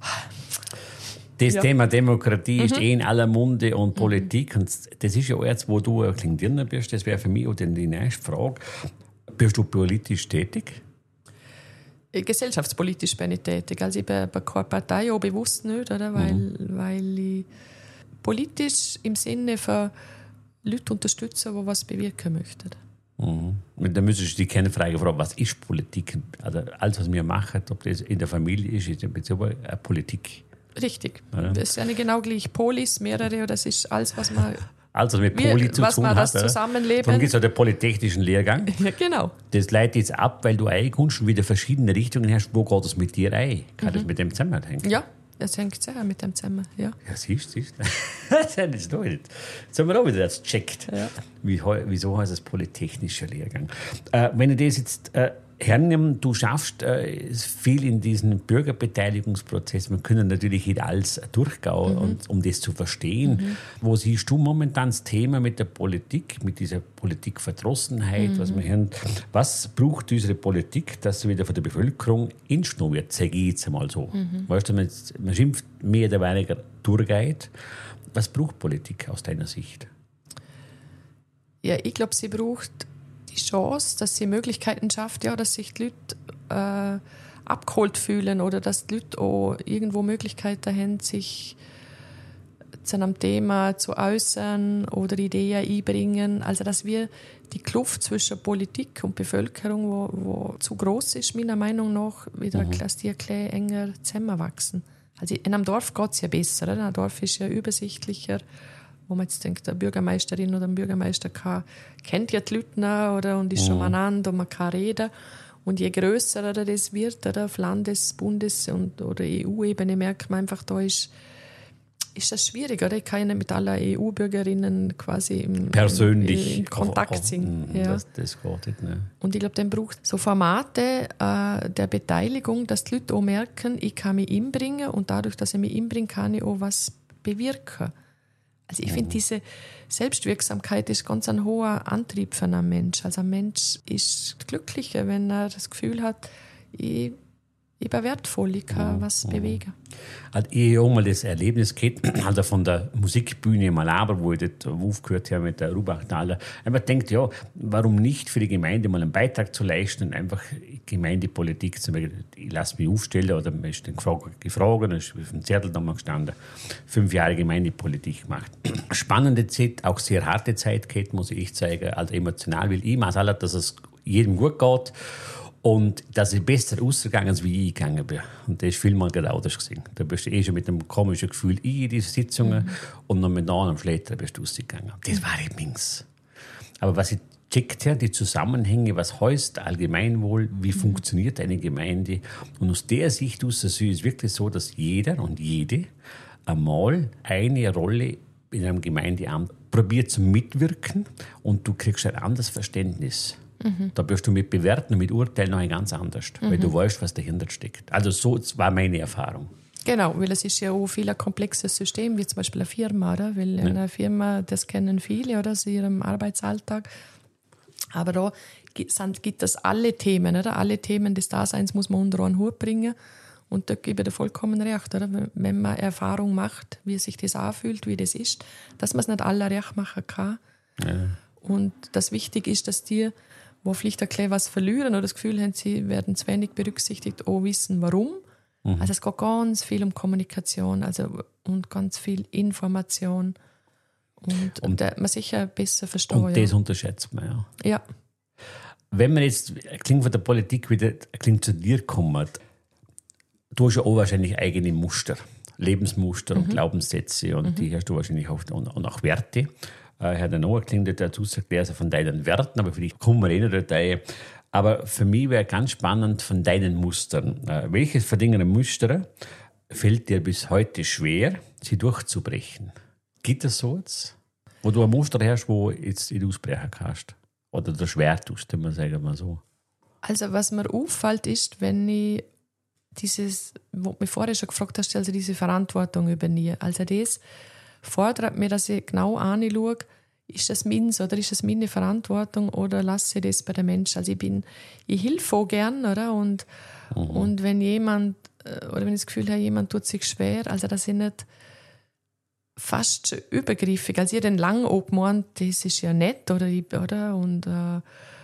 Das ja. Thema Demokratie mhm. ist eh in aller Munde und Politik. Mhm. Und das ist ja auch jetzt, wo du ein bisschen drin bist. Das wäre für mich auch die nächste Frage. Bist du politisch tätig? Gesellschaftspolitisch bin ich tätig. Also ich bin bei keiner Partei auch bewusst nicht, oder? Weil, mhm. weil ich politisch im Sinne von Leute unterstützen, die was bewirken möchten. Mhm. Da müsstest du dich keine Frage fragen, was ist Politik? Also alles, was wir machen, ob das in der Familie ist, ist eine Politik. Richtig. Ja. Das ist ja nicht genau gleich. Polis, mehrere, oder das ist alles, was man... Also mit Poli wir, zu was tun man hat. Das Zusammenleben. Darum gibt es auch den polytechnischen Lehrgang. Ja, genau. Das leitet jetzt ab, weil du einkommst und wieder verschiedene Richtungen hast. Wo geht es mit dir ein? Kann mhm. das mit dem zusammenhängen? Ja, das hängt sehr mit dem zusammen. Ja, ja siehst du. Das ist nicht so. Jetzt haben wir auch wieder das gecheckt. Ja. Wie, wieso heißt es polytechnischer Lehrgang? Äh, wenn ich das jetzt äh, hernehme, du schaffst äh, viel in diesem Bürgerbeteiligungsprozess. Wir können natürlich nicht alles durchgehen, mhm. und, um das zu verstehen. Mhm. Wo siehst du momentan das Thema mit der Politik, mit dieser Politikverdrossenheit, mhm. was wir hören? Was braucht unsere Politik, dass sie wieder von der Bevölkerung inschnur wird, sage ich jetzt einmal so. Mhm. Weißt du, man, man schimpft mehr oder weniger durchgeht. Was braucht Politik aus deiner Sicht? Ja, ich glaube, sie braucht die Chance, dass sie Möglichkeiten schafft, ja, dass sich die Leute äh, abgeholt fühlen oder dass die Leute auch irgendwo Möglichkeiten haben, sich zu einem Thema zu äußern oder Ideen einbringen. Also dass wir die Kluft zwischen Politik und Bevölkerung, wo, wo zu groß ist, meiner Meinung nach, wieder mhm. dass die ein bisschen enger zusammenwachsen. Also in einem Dorf geht es ja besser. Oder? Ein Dorf ist ja übersichtlicher, wo man jetzt denkt, eine Bürgermeisterin oder ein Bürgermeister kann, kennt ja die Leute noch, oder, und ist mhm. schon miteinander und man kann reden. Und je grösser oder das wird, oder, auf Landes-, Bundes- und, oder E U-Ebene, merkt man einfach, da ist, ist das schwierig. Oder? Ich kann ja nicht mit allen E U-Bürgerinnen quasi im, persönlich im, im Kontakt sein. Oh, oh, ja. das, das geht nicht, ne? Und ich glaube, dann braucht es so Formate äh, der Beteiligung, dass die Leute auch merken, ich kann mich einbringen und dadurch, dass ich mich einbringen kann, ich auch was bewirken. Also ich finde, diese Selbstwirksamkeit ist ganz ein hoher Antrieb für einen Mensch. Also ein Mensch ist glücklicher, wenn er das Gefühl hat, ich, ich bin wertvoll, ich kann was bewegen. Also ich habe mal das Erlebnis gehabt, also von der Musikbühne mal aber, wo ich dort aufgehört habe mit der Rubachtaler. Einfach denkt, ja, warum nicht für die Gemeinde mal einen Beitrag zu leisten und einfach Gemeindepolitik zu machen. Ich lasse mich aufstellen oder man ist dann gefragt, gefragt dann ist auf dem Zettel da mal gestanden. Fünf Jahre Gemeindepolitik gemacht. Spannende Zeit, auch sehr harte Zeit gehabt, muss ich echt sagen, also emotional, weil ich weiß alle, dass es jedem gut geht. Und dass ich besser ausgegangen wie ich gegangen bin. Und das ist vielmal genau das gewesen. Da bist du eh schon mit einem komischen Gefühl in diese Sitzungen mhm. und noch mit einem Schletter bist du ausgegangen. Das war eben links. Aber was ich checkt ja, die Zusammenhänge, was heißt Allgemeinwohl, wie mhm. funktioniert eine Gemeinde. Und aus der Sicht aus ist es wirklich so, dass jeder und jede einmal eine Rolle in einem Gemeindeamt probiert zu mitwirken und du kriegst ein anderes Verständnis. Mhm. Da wirst du mit Bewerten und mit Urteilen noch ein ganz anders, mhm. weil du weißt, was dahinter steckt. Also so war meine Erfahrung. Genau, weil es ist ja auch viel ein komplexes System, wie zum Beispiel eine Firma, oder? Weil Ja. eine Firma, das kennen viele, oder, aus ihrem Arbeitsalltag. Aber da gi- sind, gibt es alle Themen, oder? Alle Themen des Daseins muss man unter einen Hut bringen. Und da gebe ich dir vollkommen recht, oder? Wenn man Erfahrung macht, wie sich das anfühlt, wie das ist, dass man es nicht alle recht machen kann. Ja. Und das wichtig ist, dass die, wo vielleicht ein bisschen was verlieren oder das Gefühl haben, sie werden zu wenig berücksichtigt, auch wissen, warum. Mhm. Also es geht ganz viel um Kommunikation, also, und ganz viel Information. Und, und äh, man sicher besser versteht. Und das unterschätzt man, ja. Ja. Wenn man jetzt, klingt von der Politik wieder, klingt zu dir kommt, du hast ja auch wahrscheinlich eigene Muster, Lebensmuster und Mhm. Glaubenssätze und Mhm. die hast du wahrscheinlich auch, und, und auch Werte. Äh, Herr Noah klingt dazu, sagt er also von deinen Werten, aber vielleicht kommen wir eh noch dabei. Aber für mich wäre ganz spannend von deinen Mustern. Äh, welches von deinen Mustern fällt dir bis heute schwer, sie durchzubrechen? Gibt es so jetzt? Wo du ein Muster hast, wo jetzt nicht ausbrechen kannst? Oder der schwer tust, wenn man sagen mal so. Also was mir auffällt, ist, wenn ich dieses, wo du mich vorher schon gefragt hast, also diese Verantwortung übernehme. Also das fordert mir, dass ich genau anschaue, ist das meins oder ist das meine Verantwortung oder lasse ich das bei den Menschen? Also ich bin, ich helfe auch gern, oder? Und, mhm. und wenn jemand, oder wenn ich das Gefühl habe, jemand tut sich schwer, also dass ich nicht fast schon übergriffig, also ich den lang gemeint, das ist ja nett, oder? oder? Und äh,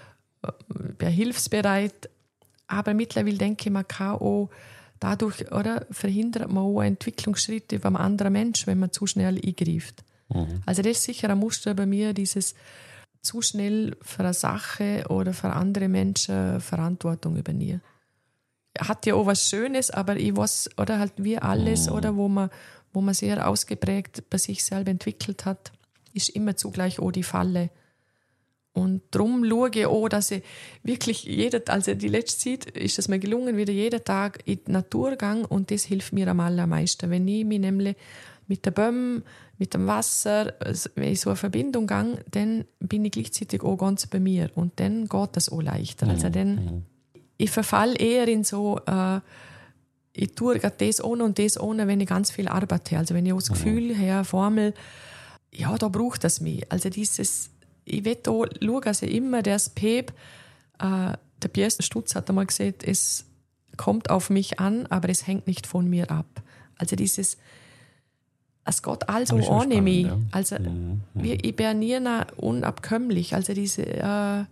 bin hilfsbereit, aber mittlerweile denke ich, man kann auch dadurch, oder, verhindert man auch Entwicklungsschritte beim anderen Menschen, wenn man zu schnell eingreift. Mhm. Also das ist sicher ein Muster bei mir, dieses zu schnell für eine Sache oder für andere Menschen Verantwortung übernehmen. Hat ja auch was Schönes, aber ich weiß, oder halt wie alles, mhm. oder wo man, wo man sehr ausgeprägt bei sich selber entwickelt hat, ist immer zugleich auch die Falle. Und darum schaue ich auch, dass ich wirklich jeden, also die letzte Zeit ist es mir gelungen, wieder jeden Tag in die Natur gehe und das hilft mir am allermeisten. Wenn ich mich nämlich mit den Bäumen, mit dem Wasser, wenn ich so eine Verbindung gehe, dann bin ich gleichzeitig auch ganz bei mir und dann geht das auch leichter. Also dann, ich verfalle eher in so, äh, ich tue gerade das ohne und das ohne, wenn ich ganz viel Arbeit habe. Also wenn ich auch das Gefühl habe, Formel, ja, da braucht das mich. Also dieses, ich will auch schauen, also immer der Speb, äh, der Pierre Stutz hat einmal gesagt, es kommt auf mich an, aber es hängt nicht von mir ab. Also dieses, es geht also ohne mich. Ja. Also mhm. wir, ich bin nie unabkömmlich. Also diese, äh,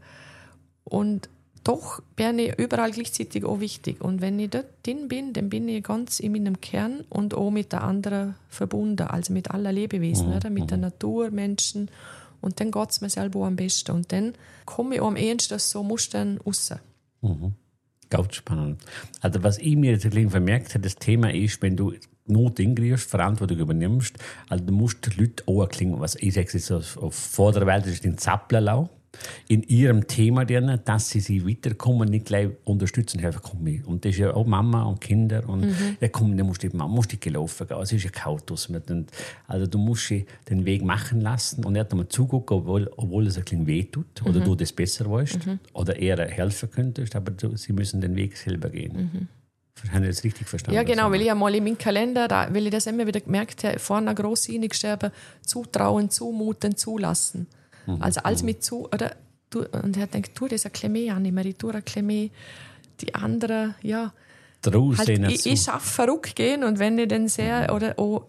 und doch bin ich überall gleichzeitig auch wichtig. Und wenn ich dort drin bin, dann bin ich ganz in meinem Kern und auch mit der anderen verbunden, also mit allen Lebewesen, mhm. oder? Mit der Natur, Menschen. Und dann geht es mir selber am besten. Und dann komme ich auch am ehesten aus so Mustern raus. Mhm. Ganz spannend. Also was ich mir jetzt vermerkt habe, das Thema ist, wenn du Not ingreifst, Verantwortung übernimmst, also du musst die Leute auch erklären, was ich sage jetzt auf, auf Vorderwelt, das ist den Zapplerlau, in ihrem Thema drin, dass sie sie weiterkommen, nicht gleich unterstützen, helfen, komm mit. Und das ist ja auch Mama und Kinder und mhm. ja komm, dann musst du eben, musst du gelaufen gehen, es ist ja kalt draussen. Also du musst den Weg machen lassen und nicht einmal zugucken, obwohl, obwohl es ein bisschen weh tut oder mhm. du das besser weißt mhm. oder eher helfen könntest, aber du, sie müssen den Weg selber gehen. Mhm. Haben Sie das richtig verstanden? Ja, genau, weil ich einmal in meinem Kalender, da, weil ich das immer wieder gemerkt habe, vorne groß reingeschrieben, zutrauen, zumuten, zulassen. Mhm. Also alles mit zu, oder, du, und er denkt, tu das ein bisschen mehr an, ich tue ein bisschen mehr, die anderen, ja, halt, ich, ich schaffe verrückt gehen und wenn ich dann sehr, mhm. oder oh,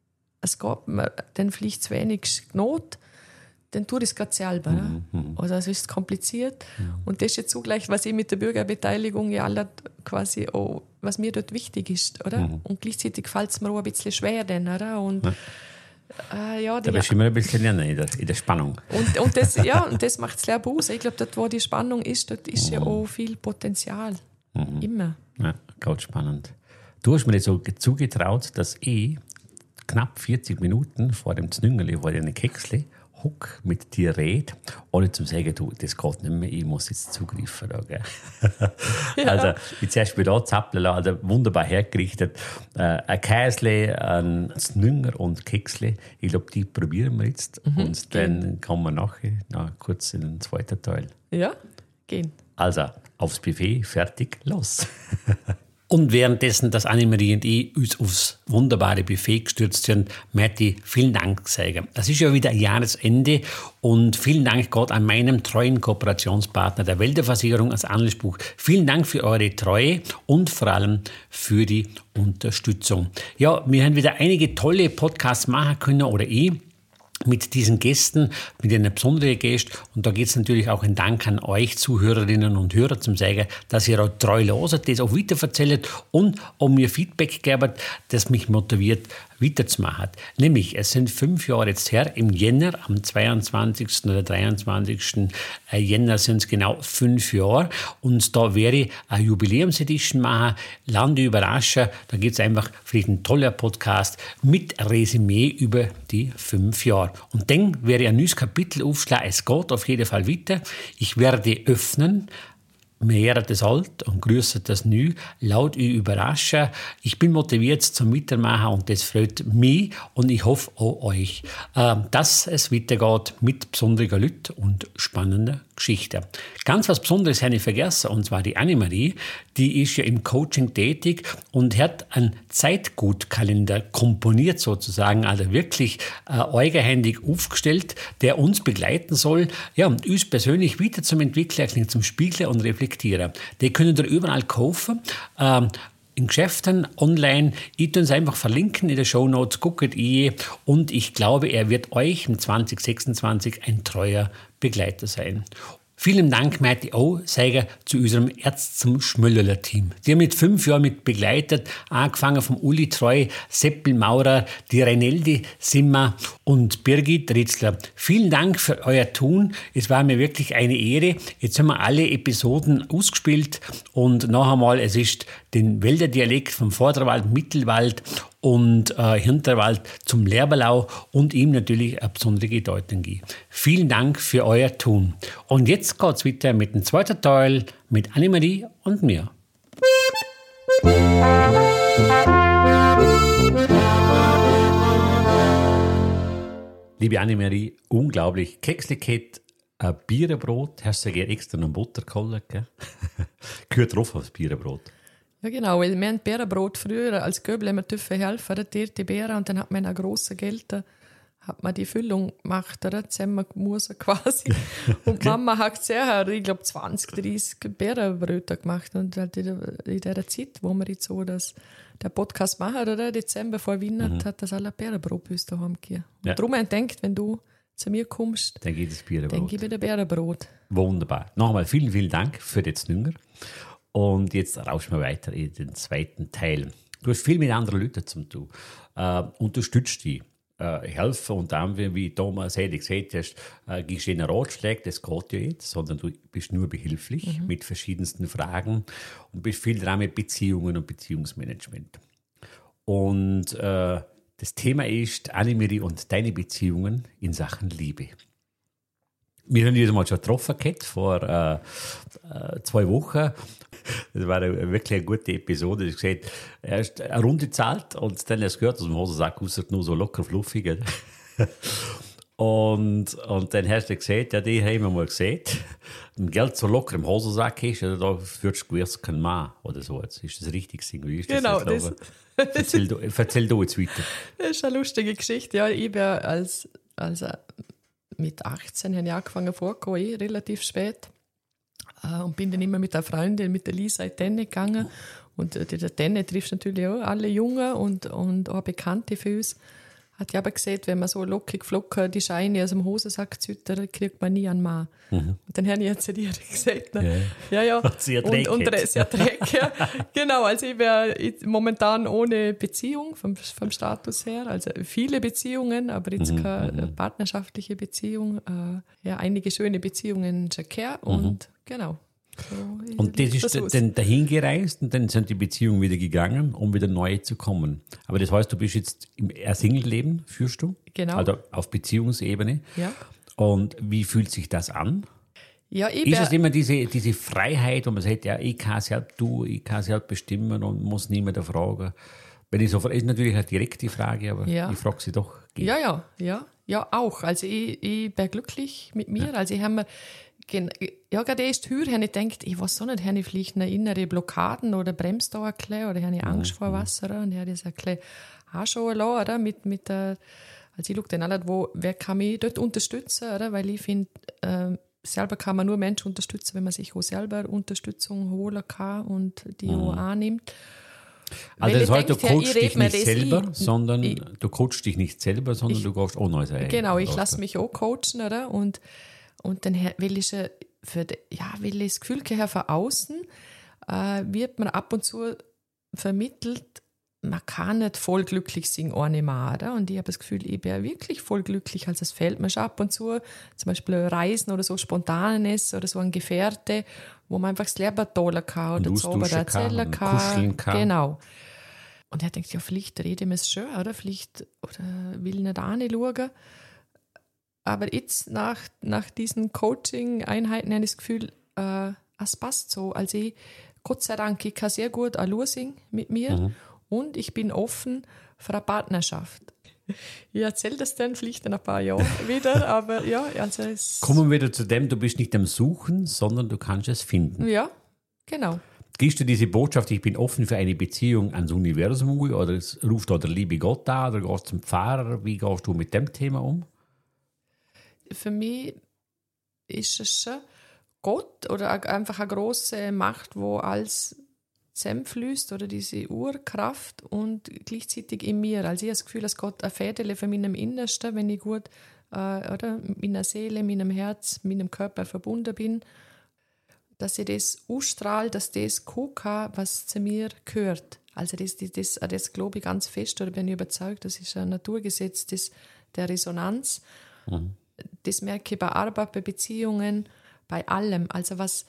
es geht mir dann vielleicht zu wenig Not, dann tue ich es gerade selber. Mhm. Ne? Also es ist kompliziert. Mhm. Und das ist jetzt zugleich, was ich mit der Bürgerbeteiligung ja alle quasi auch, was mir dort wichtig ist, oder? Mhm. Und gleichzeitig fällt es mir auch ein bisschen schwer dann, oder? Und ja. Äh, ja, da bist du immer ein bisschen lernen in der, in der Spannung. Und, und das, ja, und das macht das Leben aus. Ich glaube, dort, wo die Spannung ist, dort ist mhm. ja auch viel Potenzial. Mhm. Immer. Ja, ganz spannend. Du hast mir so zugetraut, dass ich knapp vierzig Minuten vor dem Znüngerli, vor dem Keksli, Huck mit dir red, ohne zu sagen, du, das geht nicht mehr, ich muss jetzt zugreifen. Da, gell? Ja. Also, wie zum Beispiel da Zappler, also wunderbar hergerichtet. Äh, ein Käsle, ein Znünger und Keksle. Ich glaube, die probieren wir jetzt. Mhm, und gehen. Dann kommen wir nachher na, kurz in den zweiten Teil. Ja, gehen. Also, aufs Buffet, fertig, los. Und währenddessen, dass Annemarie und ich uns aufs wunderbare Buffet gestürzt sind, möchte ich vielen Dank sagen. Es ist ja wieder ein Jahresende und vielen Dank Gott an meinem treuen Kooperationspartner der Wälderversicherung als Handelsbuch. Vielen Dank für eure Treue und vor allem für die Unterstützung. Ja, wir haben wieder einige tolle Podcasts machen können, oder ich, mit diesen Gästen, mit einer besonderen Gäste. Und da geht es natürlich auch ein Dank an euch Zuhörerinnen und Hörer zum Sagen, dass ihr auch treu loset, das auch weiterverzählt und auch mir Feedback gebt, das mich motiviert, weiterzumachen. Nämlich, es sind fünf Jahre jetzt her, im Jänner, am zweiundzwanzigsten oder dreiundzwanzigsten Jänner sind es genau fünf Jahre. Und da werde ich eine Jubiläumsedition machen, Lande überraschen. Da gibt es einfach vielleicht ein toller Podcast mit Resümee über die fünf Jahre. Und dann werde ich ein neues Kapitel aufschlagen. Es geht auf jeden Fall weiter. Ich werde öffnen. Mehr das alt und grüße das neu, laut euch überraschen. Ich bin motiviert zum Weitermachen und das freut mich und ich hoffe auch euch, dass es weitergeht mit besonderen Leuten und spannenden Geschichten. Ganz was Besonderes habe ich vergessen, und zwar die Annemarie, die ist ja im Coaching tätig und hat einen Zeitgutkalender komponiert sozusagen, also wirklich äh, eigenhändig aufgestellt, der uns begleiten soll, ja, und uns persönlich wieder zum Entwickler, zum Spiegeln und Reflektieren. Die können ihr überall kaufen, ähm, in Geschäften, online. Ich tue es einfach verlinken in den Shownotes, guckt ihr, und ich glaube, er wird euch im zwanzig sechsundzwanzig ein treuer Begleiter sein. Vielen Dank, möchte ich auch sagen, zu unserem Erz zum Schmöllerler-Team. Die haben mit fünf Jahren mit begleitet, angefangen vom Uli Treu, Seppel Maurer, die Reineldi Simmer und Birgit Ritzler. Vielen Dank für euer Tun. Es war mir wirklich eine Ehre. Jetzt haben wir alle Episoden ausgespielt und noch einmal, es ist den Wälderdialekt vom Vorderwald, Mittelwald und äh, Hinterwald zum Lerberlau und ihm natürlich eine besondere Bedeutung geben. Vielen Dank für euer Tun. Und jetzt geht's weiter mit dem zweiten Teil mit Annemarie und mir. Liebe Annemarie, unglaublich. Kekslikett, ein Bierenbrot, hast du ja extra noch Butter geholt, gell? Gehört drauf aufs Bierenbrot. Ja, genau, weil wir haben Bärenbrot früher als Göbel immer dürfen helfen, die Bären, und dann hat man eine große Geld, hat man die Füllung gemacht, oder? Zusammen muss quasi. Und okay. Mama hat sehr, ich glaube, zwanzig, dreissig Bärenbröte gemacht. Und halt in der Zeit, wo wir jetzt so das, der Podcast machen, oder? Dezember vor Weihnachten, mhm. hat das alle Bärenbrot bei uns daheim gegeben. Und ja. Darum habe ich gedacht, wenn du zu mir kommst, dann geht das Bärenbrot. Dann gebe ich dir Bärenbrot. Wunderbar. Nochmal vielen, vielen Dank für das Nünger. Und jetzt rauschen wir weiter in den zweiten Teil. Du hast viel mit anderen Leuten zu tun. Äh, unterstützt die. Äh, helfen und dann, wie Thomas hätte gesagt hast, äh, gibst du ihnen Ratschläge, das geht ja nicht, sondern du bist nur behilflich mhm. mit verschiedensten Fragen und bist viel dran mit Beziehungen und Beziehungsmanagement. Und äh, das Thema ist Annemarie und deine Beziehungen in Sachen Liebe. Wir haben uns mal schon getroffen gehabt, vor äh, äh, zwei Wochen. Das war eine, wirklich eine gute Episode. Ich habe gesagt, erst eine Runde zahlt und dann hast du gehört aus dem Hosensack raus, nur so locker fluffig. und, und dann hast du gesagt, ja, die haben wir mal gesehen. Wenn Geld so locker im Hosensack ist, ja, da würdest du gewiss keinen Mann oder so. Jetzt ist das richtig. Wie ist das? Genau, das. Erzähl, du, erzähl du jetzt weiter. Das ist eine lustige Geschichte. Ja, ich bin als, als mit achtzehn habe ich angefangen vorzukommen, eh, relativ spät. Äh, und bin dann immer mit der Freundin, mit der Lisa, in die Tenne gegangen. Und äh, die Tenne trifft natürlich auch alle Jungen und, und auch Bekannte für uns. Hat ja aber gesehen, wenn man so lockig flocken die Scheine aus dem Hosensack zieht, dann kriegt man nie einen Mann. Mhm. Und dann habe ich jetzt dir gesagt, ne? ja, ja. ja. Sie hat Dreck. Und, und sie hat Dreck, ja. Genau, also ich wäre momentan ohne Beziehung vom, vom Status her, also viele Beziehungen, aber jetzt mhm. keine partnerschaftliche Beziehung. Äh, ja, einige schöne Beziehungen schon gehabt und mhm. genau. So, und das ist das dann dahin gereist und dann sind die Beziehungen wieder gegangen, um wieder neu zu kommen. Aber das heißt, du bist jetzt im Single-Leben, führst du? Genau. Also auf Beziehungsebene. Ja. Und wie fühlt sich das an? Ja, ich ist es immer diese, diese Freiheit, wo man sagt, ja, ich kann es halt tun, ich kann es halt bestimmen und muss niemand fragen. Wenn ich so frage, ist natürlich eine direkte Frage, aber ja. ich frage sie doch. Ja, ja, ja, ja, auch. Also ich, ich bin glücklich mit mir. Ja. Also ich habe mir Gen- ja, gerade erst höher habe ich gedacht, ich weiß auch nicht, habe ich vielleicht eine innere Blockaden oder bremst da ein bisschen oder habe ich Angst Mhm. vor Wasser und habe das ein bisschen anschauen lassen, oder? Mit, mit der, also ich schaue dann alle, wo, wer kann mich dort unterstützen, oder? Weil ich finde, äh, selber kann man nur Menschen unterstützen, wenn man sich auch selber Unterstützung holen kann und die Mhm. auch annimmt. Also Weil das ich heißt, du denke, ja, ich coachst red dich mir nicht das selber, ein. sondern Ich- du coachst dich nicht selber, sondern Ich- du gehst auch neues ein. Genau, ich lasse mich auch coachen, oder? Und, und dann will ich, äh, für die, ja, will ich das Gefühl her von außen, äh, wird mir ab und zu vermittelt, man kann nicht voll glücklich sein ohne Mann, oder? Und ich habe das Gefühl, ich bin wirklich voll glücklich, also es fällt mir schon ab und zu, zum Beispiel ein Reisen oder so Spontanes oder so ein Gefährte, wo man einfach das Leben toller kann oder Und zaubern austauschen erzählen kann kann. und kuscheln kann. Genau. Und er denkt, ja, vielleicht rede ich mir es schön, oder? Vielleicht, oder will nicht anschauen. Aber jetzt, nach, nach diesen Coaching-Einheiten, habe ich das Gefühl, äh, es passt so. Also ich, Gott sei Dank, ich kann sehr gut Allure singen mit mir Mhm. und ich bin offen für eine Partnerschaft. Ich erzähle das dann vielleicht in ein paar Jahren wieder, aber ja, also es... Kommen wir wieder zu dem, du bist nicht am Suchen, sondern du kannst es finden. Ja, genau. Gehst du diese Botschaft, ich bin offen für eine Beziehung ans Universum oder es ruft da der liebe Gott an oder gehst zum Pfarrer? Wie gehst du mit dem Thema um? Für mich ist es schon Gott oder einfach eine große Macht, wo alles zusammenfließt oder diese Urkraft und gleichzeitig in mir. Also ich habe das Gefühl, dass Gott ein Fädele von meinem Innersten, wenn ich gut äh, oder, mit meiner Seele, meinem Herz, meinem Körper verbunden bin, dass ich das ausstrahle, dass das kommen kann, was zu mir gehört. Also das, das, das, das glaube ich ganz fest oder bin ich überzeugt, das ist ein Naturgesetz das, der Resonanz. Mhm. Das merke ich bei Arbeit, bei Beziehungen, bei allem. Also was,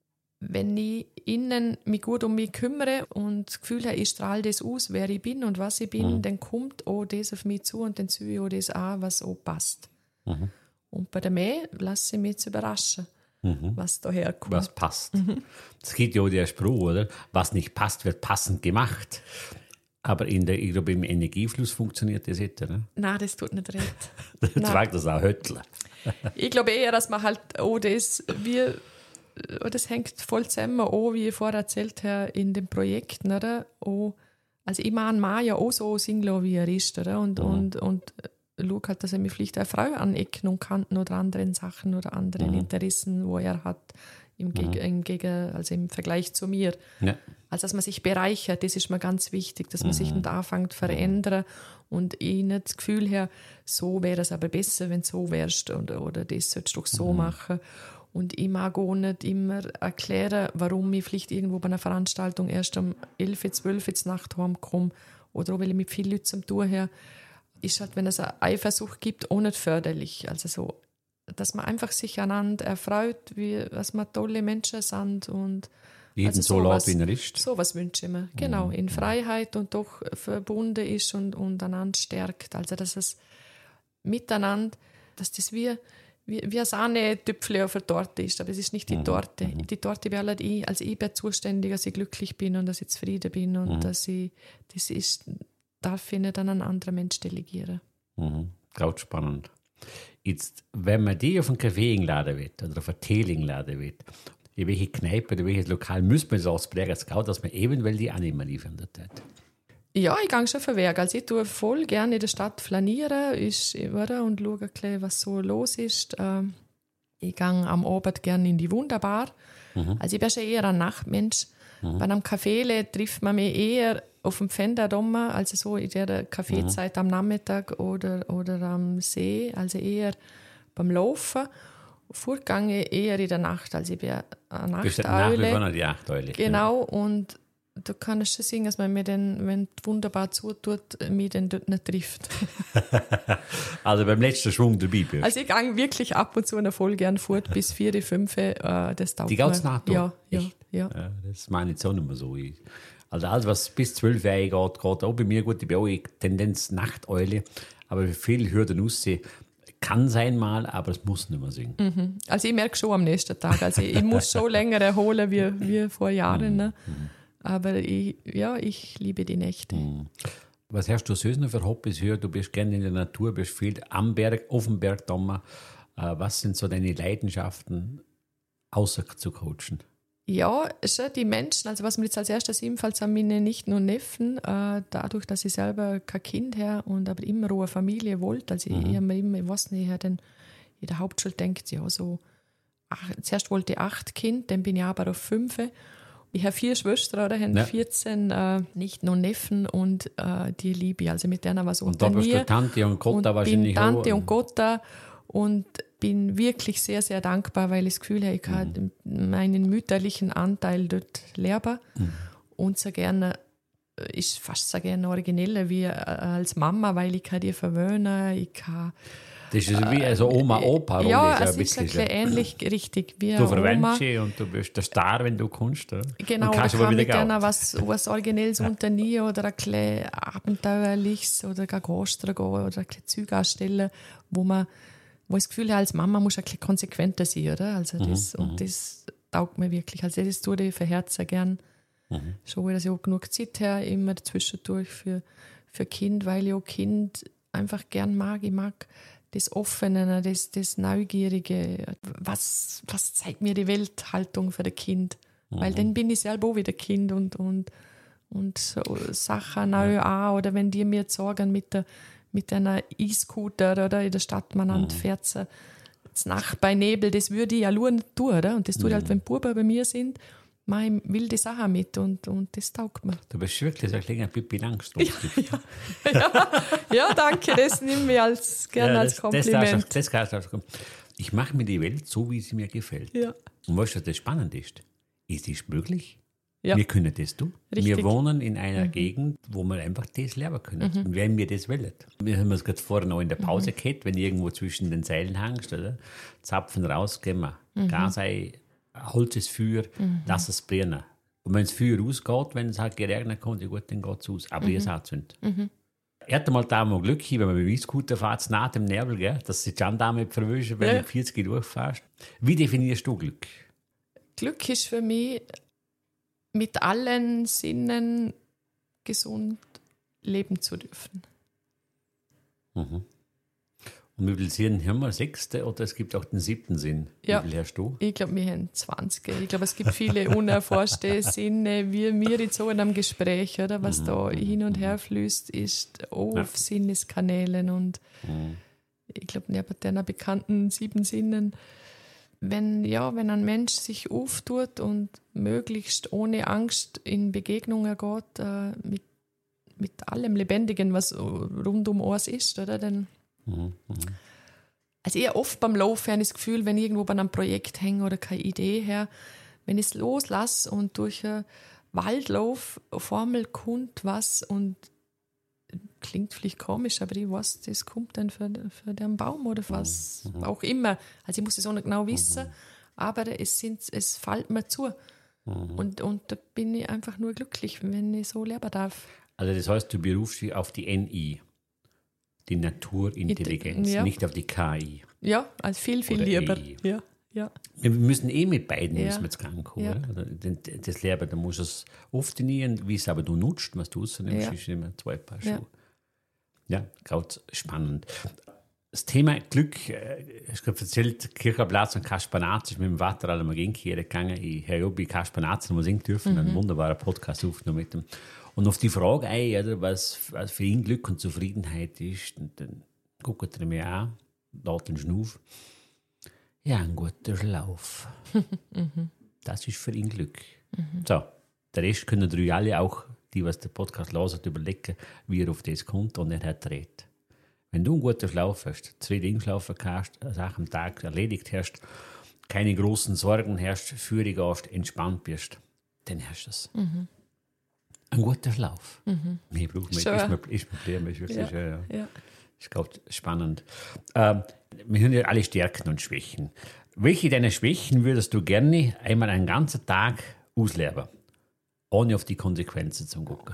wenn ich innen mich gut um mich kümmere und das Gefühl habe, ich strahle das aus, wer ich bin und was ich bin, Mhm. dann kommt auch das auf mich zu und dann ziehe ich auch das an, was auch passt. Mhm. Und bei der Mehr lasse ich mich jetzt überraschen, Mhm. was daher kommt. Was passt. Es gibt ja auch der Spruch, oder? Was nicht passt, wird passend gemacht. Aber in der, ich glaube, im Energiefluss funktioniert das nicht, oder? Nein, das tut nicht recht. Jetzt Nein. fragt das auch Höttler. Ich glaube eher, dass man halt, oh, das, wie, oh, das hängt voll zusammen, oh, wie ich vorher erzählt habe, in den Projekten, oder? Oh, also ich meine, man ja auch so singen, wie er ist, oder? Und, Mhm. und, und schau halt, dass er mich vielleicht eine Frau an Ecken und Kanten oder anderen Sachen oder anderen Mhm. Interessen, wo er hat, im, Geg im, Geg also im Vergleich zu mir. Ja. Also, dass man sich bereichert, das ist mir ganz wichtig, dass man sich nicht anfängt zu verändern und ich nicht das Gefühl habe, so wäre es aber besser, wenn du so wärst oder, oder das solltest du doch so machen. Und ich mag auch nicht immer erklären, warum ich vielleicht irgendwo bei einer Veranstaltung erst um elf, zwölf Uhr Nacht heimkomme oder auch, weil ich mit vielen Leuten zum Tun habe, ist halt, wenn es eine Eifersucht gibt, auch nicht förderlich. Also so, dass man einfach sich einander erfreut, wie, dass wir tolle Menschen sind und Jeden also so laut, wie er ist. sowas wünsche ich mir. Genau, in Freiheit und doch verbunden ist und, und einander stärkt. Also, dass es miteinander, dass das wie, wie, wie ein Sahne-Tüpfchen auf der Torte ist. Aber es ist nicht die Torte. Die Torte wäre halt ich. Also, ich bin zuständig, dass ich glücklich bin und dass ich zufrieden bin und Mhm. dass ich, das ist, darf ich nicht an einen anderen Mensch delegieren. Mhm. Ganz spannend. Jetzt, wenn man die auf einen Kaffee einladen will oder auf einen Tee einladen will, in welche Kneipe oder welches Lokal müsste man das ausprägen, dass man eventuell die auch nicht mehr liefern wird? Ja, ich gehe schon verwerk. Also ich tue voll gerne in der Stadt flanieren ist, oder, und schaue ein bisschen, was so los ist. Ähm, Ich gehe am Abend gerne in die Wunderbar. Mhm. Also ich bin schon eher ein Nachtmensch. Bei einem Café trifft man mich eher auf dem Fenderdom, also so in der Kaffeezeit am Nachmittag oder, oder am See, also eher beim Laufen. Vorgange eher in der Nacht, also ich bin eine Bist du nach wie vor Nachteule. noch die Nachteule? Genau, und da kann ich schon sagen, dass man mir dann, wenn es wunderbar zutut, mich dann dort nicht trifft. Also beim letzten Schwung dabei bist. Also ich gehe wirklich ab und zu noch voll gern fort, bis vier, fünf, äh, das dauert Die ganze mir. Nacht? Ja, ja, Echt? ja. Ja, das meine ich jetzt auch nicht mehr so. Ich, also alles, was bis zwölf Uhr geht, geht auch bei mir gut. Ich bin auch eine Tendenz Nachteule, aber viel höher dann aussehen. Kann sein mal, aber es muss nicht mehr sein. Also ich merke schon am nächsten Tag, also ich, ich muss schon länger erholen wie, wie vor Jahren, ne? Aber ich, ja, ich liebe die Nächte. Was hast du sonst noch für Hobbys? Hör, du bist gerne in der Natur, bist viel am Berg, auf dem Berg da. Äh, was sind so deine Leidenschaften? außer zu coachen? Ja, schon die Menschen, also was mir jetzt als erstes einfällt, sind meine Nichten und Neffen, äh, dadurch, dass ich selber kein Kind her und aber immer eine Familie wollte, also mhm. ich, ich habe mir immer, ich weiß nicht, ich in der Hauptschule denkt, ja so, ach, zuerst wollte ich acht Kinder, dann bin ich aber auf fünf. Ich habe vier Schwestern, oder, haben ja. vierzehn äh, Nichten und Neffen und äh, die liebe ich, also mit denen was unter mir. Und da bist du Tante und Gotta wahrscheinlich auch. Tante und Gotta und bin wirklich sehr, sehr dankbar, weil ich das Gefühl habe, ich kann mhm. meinen mütterlichen Anteil dort lernen mhm. und so gerne, ist fast so gerne origineller wie als Mama, weil ich kann die verwöhnen, ich kann das ist wie also Oma-Opa-Rolle. Ja, es ist ein bisschen ähnlich, richtig, wie du verwendest sie und du bist der Star, wenn du kannst. Oder? Genau, da kann mit denen was, was Originelles ja. unternehmen oder ein bisschen Abenteuerliches oder gar Gastro gehen oder ein bisschen Zeug anstellen, wo man wo ich das Gefühl habe, als Mama muss ein bisschen konsequenter sein, oder? Also das, mhm, und das taugt mir wirklich. Also das tue ich für Herzen gern. Mhm. Schon, dass ich auch genug Zeit habe, immer zwischendurch für, für Kind, weil ich auch Kind einfach gern mag. Ich mag das Offene, das, das Neugierige. Was, was zeigt mir die Welthaltung für das Kind? Mhm. Weil dann bin ich selber auch wieder Kind und, und, und so Sachen neu ja. an. Oder wenn die mir sagen mit der mit einer E-Scooter oder in der Stadt man mhm. fährt sie Nacht bei Nebel, das würde ich ja nur nicht tun, oder? Und das tue ich halt, wenn Buben bei mir sind, mache ich wilde Sachen mit und, und das taugt mir. Du bist wirklich so ein kleiner Pippi Langstrumpf. Ja, ja. ja, ja, danke, das nehme ich als, gerne ja, das, als Kompliment. Das, das, das ich mache mir die Welt so, wie sie mir gefällt. Ja. Und weißt du, was das spannend ist? Ist es möglich? Ja. Wir können das tun. Richtig. Wir wohnen in einer mhm. Gegend, wo wir einfach das lernen können. Mhm. Und wenn wir das wollen. Wir haben es gerade vorher noch in der Pause mhm. gehabt, wenn irgendwo zwischen den Seilen hängst, oder? Zapfen raus, gehen wir. Mhm. Gas ein, Holz ist Feuer, mhm. lass es brennen. Und wenn das Feuer ausgeht, wenn es halt geregnet kommt, ja gut, dann geht es aus. Aber mhm. ihr seid zünd. Mhm. Er hat mal da mal Glück, wenn man mit E-Scooter fährt, nach dem Nebel, gell, dass die Gendarme nicht verwischen, wenn ja. du vierzig durchfährst. Wie definierst du Glück? Glück ist für mich, mit allen Sinnen gesund leben zu dürfen. Mhm. Und wie viele Sinn haben wir? Sechste oder es gibt auch den siebten Sinn? Ja. Wie viel hast du? Ich glaube, wir haben zwanzig. Ich glaube, es gibt viele unerforschte Sinne, wie wir jetzt so in einem Gespräch, oder? Was mhm. da hin und her fließt, ist auf ja. Sinneskanälen und mhm. ich glaube, neben den bekannten sieben Sinnen, wenn, ja, wenn ein Mensch sich auftut und möglichst ohne Angst in Begegnungen geht, äh, mit, mit allem Lebendigen, was rund um uns ist, oder? Dann, mhm. also ich oft beim Laufen habe ich das Gefühl, wenn ich irgendwo bei einem Projekt hänge oder keine Idee her, wenn ich es loslasse und durch einen Waldlauf auf einmal kommt was und klingt vielleicht komisch, aber ich weiß, das kommt dann für, für den Baum oder was mhm. auch immer. Also ich muss das auch nicht genau wissen, mhm. aber es, sind, es fällt mir zu. Mhm. Und, und da bin ich einfach nur glücklich, wenn ich so lernen darf. Also das heißt, du berufst dich auf die N I, die Naturintelligenz, ja. nicht auf die K I. Ja, also viel, viel oder lieber. A I. Ja, ja. Wir müssen eh mit beiden ja. müssen wir jetzt gehen kommen. Ja. Also das Lernen, da musst du es oft trainieren, wie es aber du nutzt, was du rausnimmst, ja. ist immer zwei Paar Schuhe. Ja. Ja, gerade spannend. Das Thema Glück, ich habe erzählt, Kirchenplatz und Kaspanaz ist mit dem Vater alle mal gegangen. Ich habe ja bei Kaspanaz noch mal singen dürfen, mhm. einen wunderbaren Podcast aufgenommen mit dem. Und auf die Frage, ey, oder, was, was für ihn Glück und Zufriedenheit ist, und dann guckt er mir an, lädt den Schnuff. Ja, ein guter Schlaf. mhm. Das ist für ihn Glück. Mhm. So, der Rest können drei alle auch, die, was den Podcast hören, überlegen, wie er auf das kommt und er hat redet. Wenn du einen guten Schlaf hast, zwei Dinge schlafen kannst, eine Sache am Tag erledigt hast, keine großen Sorgen hast, führig gehst, entspannt bist, dann hast du es. Mhm. Ein guter Schlaf. Mhm. Mehr braucht man, ist mir, ist mir klar, ist wirklich ja. schön, ja. Ja. Ist gerade spannend. Ähm, wir haben ja alle Stärken und Schwächen. Welche deiner Schwächen würdest du gerne einmal einen ganzen Tag ausleben? Ohne auf die Konsequenzen zu gucken.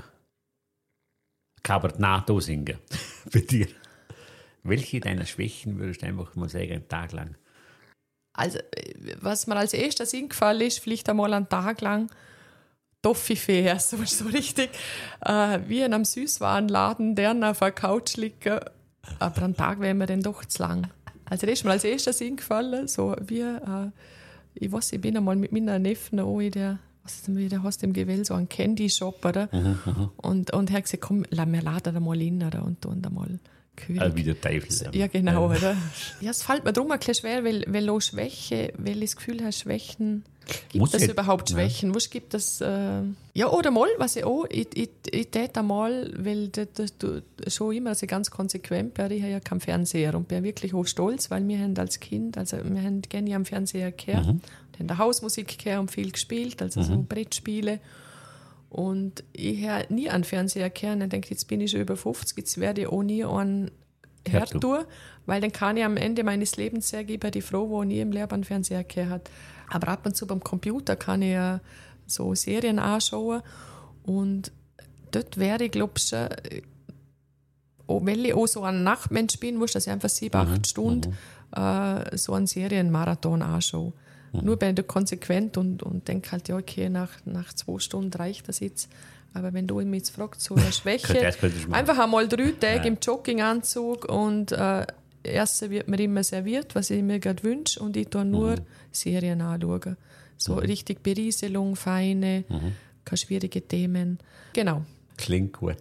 Kabert NATO singen. Bei dir. Welche deiner Schwächen würdest du einfach mal sagen, einen Tag lang? Also, was mir als erstes eingefallen ist, vielleicht einmal einen Tag lang Toffifee, so, so richtig, äh, wie in einem Süßwarenladen, der auf der Couch liegen. Aber einen Tag wäre mir dann doch zu lang. Also, das ist mir als erstes eingefallen, so wie äh, ich weiß, ich bin einmal mit meiner Neffen auch in der, was ist denn, wie der heißt im Gewell, so ein Candy Shop, oder? Mhm, mhm. Und, und er hat gesagt, komm, wir laden da mal hin, oder? Und tun da mal König. Ah, wie der Teufel. Ja, genau, Ja. oder? Ja, es fällt mir drum ein bisschen schwer, weil, weil auch Schwäche, weil ich das Gefühl habe, Schwächen, gibt Muss es ich- überhaupt ja. Schwächen? Was gibt es? Äh, ja, oder mal, was ich auch, ich, ich, ich tät einmal, weil das, das, du schon immer also ganz konsequent bin, ich habe ja keinen Fernseher und bin wirklich auch stolz, weil wir haben als Kind, also wir haben gerne am Fernseher gehört, Mhm. haben da Hausmusik gehört und viel gespielt, also so Brettspiele. Und ich habe nie einen Fernseher gehört und denke, jetzt bin ich schon über fünfzig, jetzt werde ich auch nie einen Hört du. hertun, weil dann kann ich am Ende meines Lebens sehr geben, die Frau, die nie im Leben einen Fernseher gehört hat. Aber ab und zu beim Computer kann ich ja so Serien anschauen und dort wäre ich, glaube ich, schon, äh, auch weil ich auch so ein Nachtmensch bin, muss ich einfach sieben, acht Stunden äh, so einen Serienmarathon anschauen. Nur bin ich da konsequent und, und denke halt, ja, okay, nach, nach zwei Stunden reicht das jetzt. Aber wenn du mich jetzt fragst, so eine Schwäche, Das könnte ich machen. einfach einmal drei Tage Ja. im Jogginganzug und äh, Essen wird mir immer serviert, was ich mir gerade wünsche, und ich tue nur Serien anschauen. So richtig Berieselung, feine, keine schwierigen Themen. Genau. Klingt gut.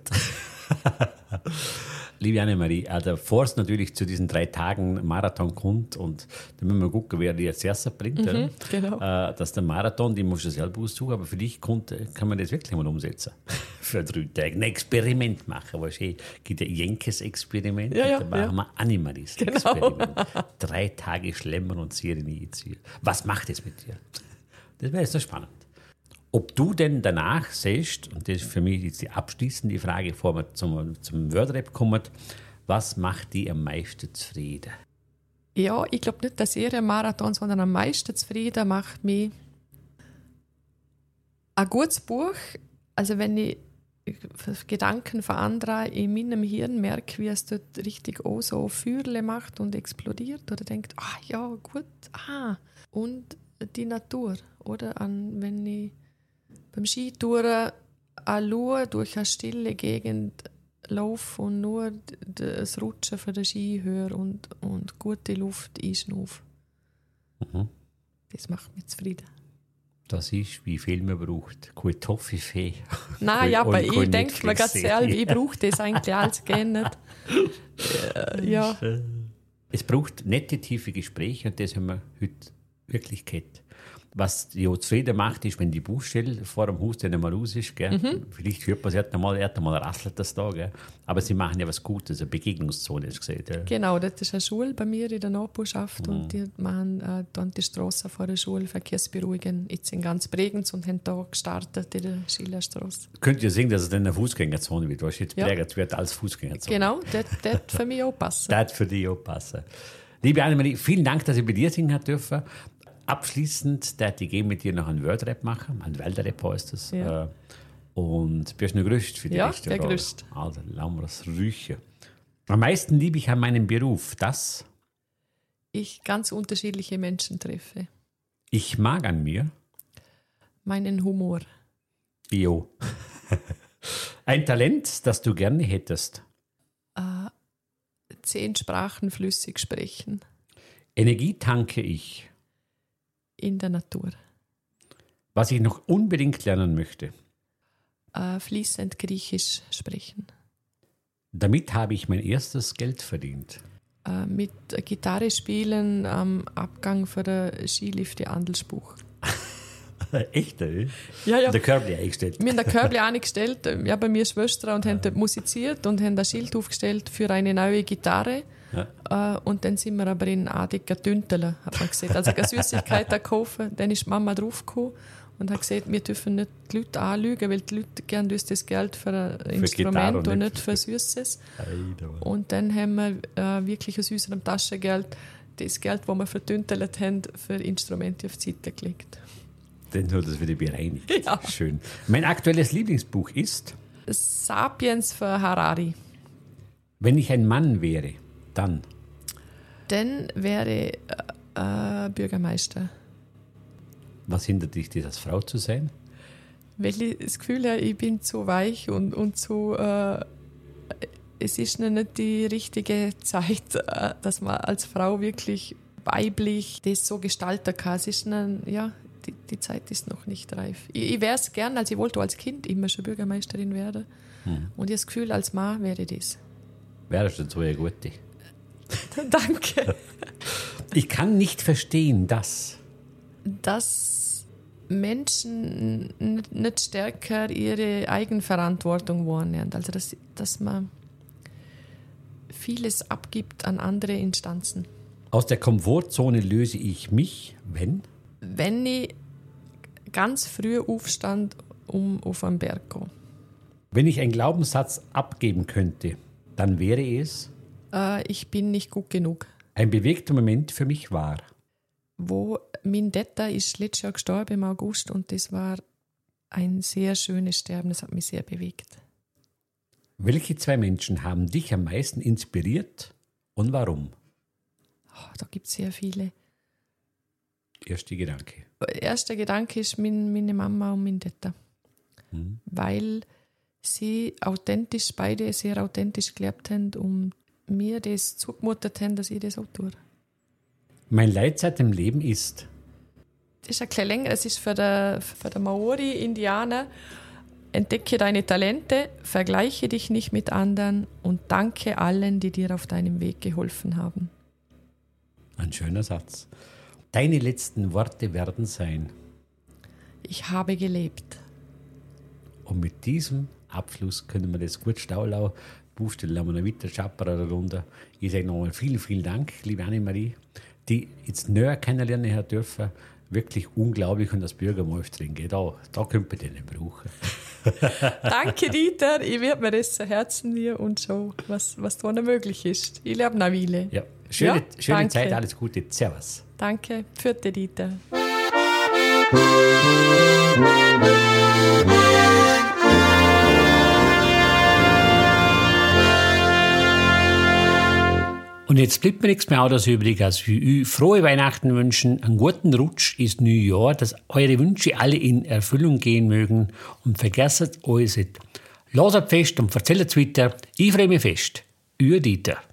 Liebe Annemarie, also bevor es natürlich zu diesen drei Tagen Marathon kommt, und da müssen wir gucken, wer die jetzt erst bringt, oder? genau. äh, dass der Marathon, die musst du selber aussuchen, aber für dich kommt, kann man das wirklich mal umsetzen. Für drei Tage. Ein Experiment machen, weißt du, es gibt ja Jenkes-Experiment, Ja, ja, da machen ja. wir Animaries Genau. Experiment. Drei Tage Schlemmer und Serien einziehen. Was macht das mit dir? Das wäre jetzt noch spannend. Ob du denn danach siehst, und das ist für mich jetzt die abschließende Frage, bevor wir zum, zum Wordrap kommen, was macht dich am meisten zufrieden? Ja, ich glaube nicht, dass ihr ein Marathon, sondern am meisten zufrieden macht mich ein gutes Buch. Also wenn ich Gedanken von anderen in meinem Hirn merke, wie es dort richtig auch so Feuerle macht und explodiert, oder denkt, ah ja, gut, ah. Und die Natur, oder? An, wenn ich beim Skitouren schaue, durch eine stille Gegend laufe und nur das Rutschen von der Ski höre und, und gute Luft einschnaufe. Mhm. Das macht mich zufrieden. Das ist, wie viel man braucht. Keine Toffifee. Nein, ja, aber Und keine ich denke mir ganz Netflix-Serie. selber, ich brauche das eigentlich alles gerne nicht. Äh, ja. Es braucht nette, tiefe Gespräche, und das haben wir heute wirklich gehabt. Was die auch zufrieden macht, ist, wenn die Baustelle vor dem Haus dann mal raus ist. Gell? Mhm. Vielleicht hört man es einmal, einmal rasselt das da. Gell? Aber sie machen ja was Gutes, eine Begegnungszone, hast du gesehen. Ja? Genau, das ist eine Schule bei mir in der Nachbarschaft und die machen äh, dann die Straße vor der Schule verkehrsberuhigen, jetzt in ganz Bregenz, und haben da gestartet in der Schillerstraße. Könnt ihr sehen, dass es dann eine Fußgängerzone wird? Weißt du, jetzt Ja. Bregenz wird als Fußgängerzone. Genau, das das für mich auch passen. Das hat für dich auch passen. Liebe Annemarie, vielen Dank, dass ich bei dir singen dürfen. Abschließend darf ich gehen mit dir noch einen Wordrap machen, ein Weltrap heißt das. Ja. Äh, Und bist du noch gerüstet für die Ja, nächste bin Frage? gerüstet. Also, lassen wir das riechen. Am meisten liebe ich an meinem Beruf, dass Ich ganz unterschiedliche Menschen treffe. ich mag an mir, Meinen Humor. Jo. Ein Talent, das du gerne hättest. Zehn Sprachen flüssig sprechen. Energie tanke ich. In der Natur. Was ich noch unbedingt lernen möchte. Äh, fließend Griechisch sprechen. Damit habe ich mein erstes Geld verdient. Äh, mit Gitarre spielen am Abgang für den Skilift in Andelsbuch. Echt, ey? Ja, ja. Der Körbli eingestellt. Wir haben den Körbli angestellt, ja, bei mir Schwester, und haben dort musiziert und haben ein Schild aufgestellt für eine neue Gitarre. Ja. Äh, und dann sind wir aber in Adiker Düntelen, hat man gesehen. Also eine Süßigkeit kaufen. Dann ist die Mama draufgekommen und hat gesagt, wir dürfen nicht die Leute anlügen, weil die Leute gerne das Geld für ein für Instrument Gitarre und und nicht nicht für Süßes. Alter. Und dann haben wir äh, wirklich aus unserem Taschengeld das Geld, das wir verdüntelt haben, für Instrumente auf die Seite gelegt. Dann hat das wieder bereinigt. Ja. Schön. Mein aktuelles Lieblingsbuch ist Sapiens für Harari. Wenn ich ein Mann wäre, dann Dann wäre äh, äh, Bürgermeister. was hindert dich, das als Frau zu sein? Weil ich das Gefühl habe, ich bin zu weich und, und zu. Äh, es ist noch nicht die richtige Zeit, äh, dass man als Frau wirklich weiblich das so gestalten kann. Es ist eine, ja, die, die Zeit ist noch nicht reif. Ich, ich wäre es gern, also ich wollte als Kind immer schon Bürgermeisterin werden. Hm. Und ich habe das Gefühl, als Mann wäre das. Wärst du so eine gute? Danke. Ich kann nicht verstehen, dass... Dass Menschen nicht stärker ihre Eigenverantwortung wahrnehmen. Also dass, dass man vieles abgibt an andere Instanzen. Aus der Komfortzone löse ich mich, wenn? Wenn ich ganz früh aufstand, um auf einen Berg zu gehen. Wenn ich einen Glaubenssatz abgeben könnte, dann wäre es? Äh, ich bin nicht gut genug. Ein bewegter Moment für mich war? Wo mein Detta ist letztes Jahr gestorben im August und das war ein sehr schönes Sterben, das hat mich sehr bewegt. Welche zwei Menschen haben dich am meisten inspiriert und warum? Oh, da gibt es sehr viele. Erster Gedanke. Erster Gedanke ist mein, meine Mama und mein Detta. Hm. Weil sie authentisch, beide sehr authentisch gelebt haben und mir das zugemutet haben, dass ich das auch tue. Mein Leitsatz im Leben ist? Das ist ein bisschen länger. Es ist für die, für die Maori-Indianer. Entdecke deine Talente, vergleiche dich nicht mit anderen und danke allen, die dir auf deinem Weg geholfen haben. Ein schöner Satz. Deine letzten Worte werden sein? Ich habe gelebt. Und mit diesem Abschluss können wir das gut Staulau buchstellen, haben wir noch weiter Schapperer runter. Ich sage nochmal vielen, vielen Dank, liebe Annemarie, die jetzt näher kennenlernen dürfen. Wirklich unglaublich und als Bürgermeisterin geht da, da könnte man den brauchen. Danke, Dieter. Ich werde mir das zu Herzen nehmen und schauen, was, was da noch möglich ist. Ich lebe noch Weile. Ja, schöne, ja, schöne Zeit, alles Gute. Servus. Danke. Für dich, Dieter. Und jetzt bleibt mir nichts mehr anderes übrig, als wie euch frohe Weihnachten wünschen, einen guten Rutsch ins neue Jahr, dass eure Wünsche alle in Erfüllung gehen mögen und vergesst alles nicht. Lasst fest und erzählt weiter. Ich freue mich fest. Euer Dieter.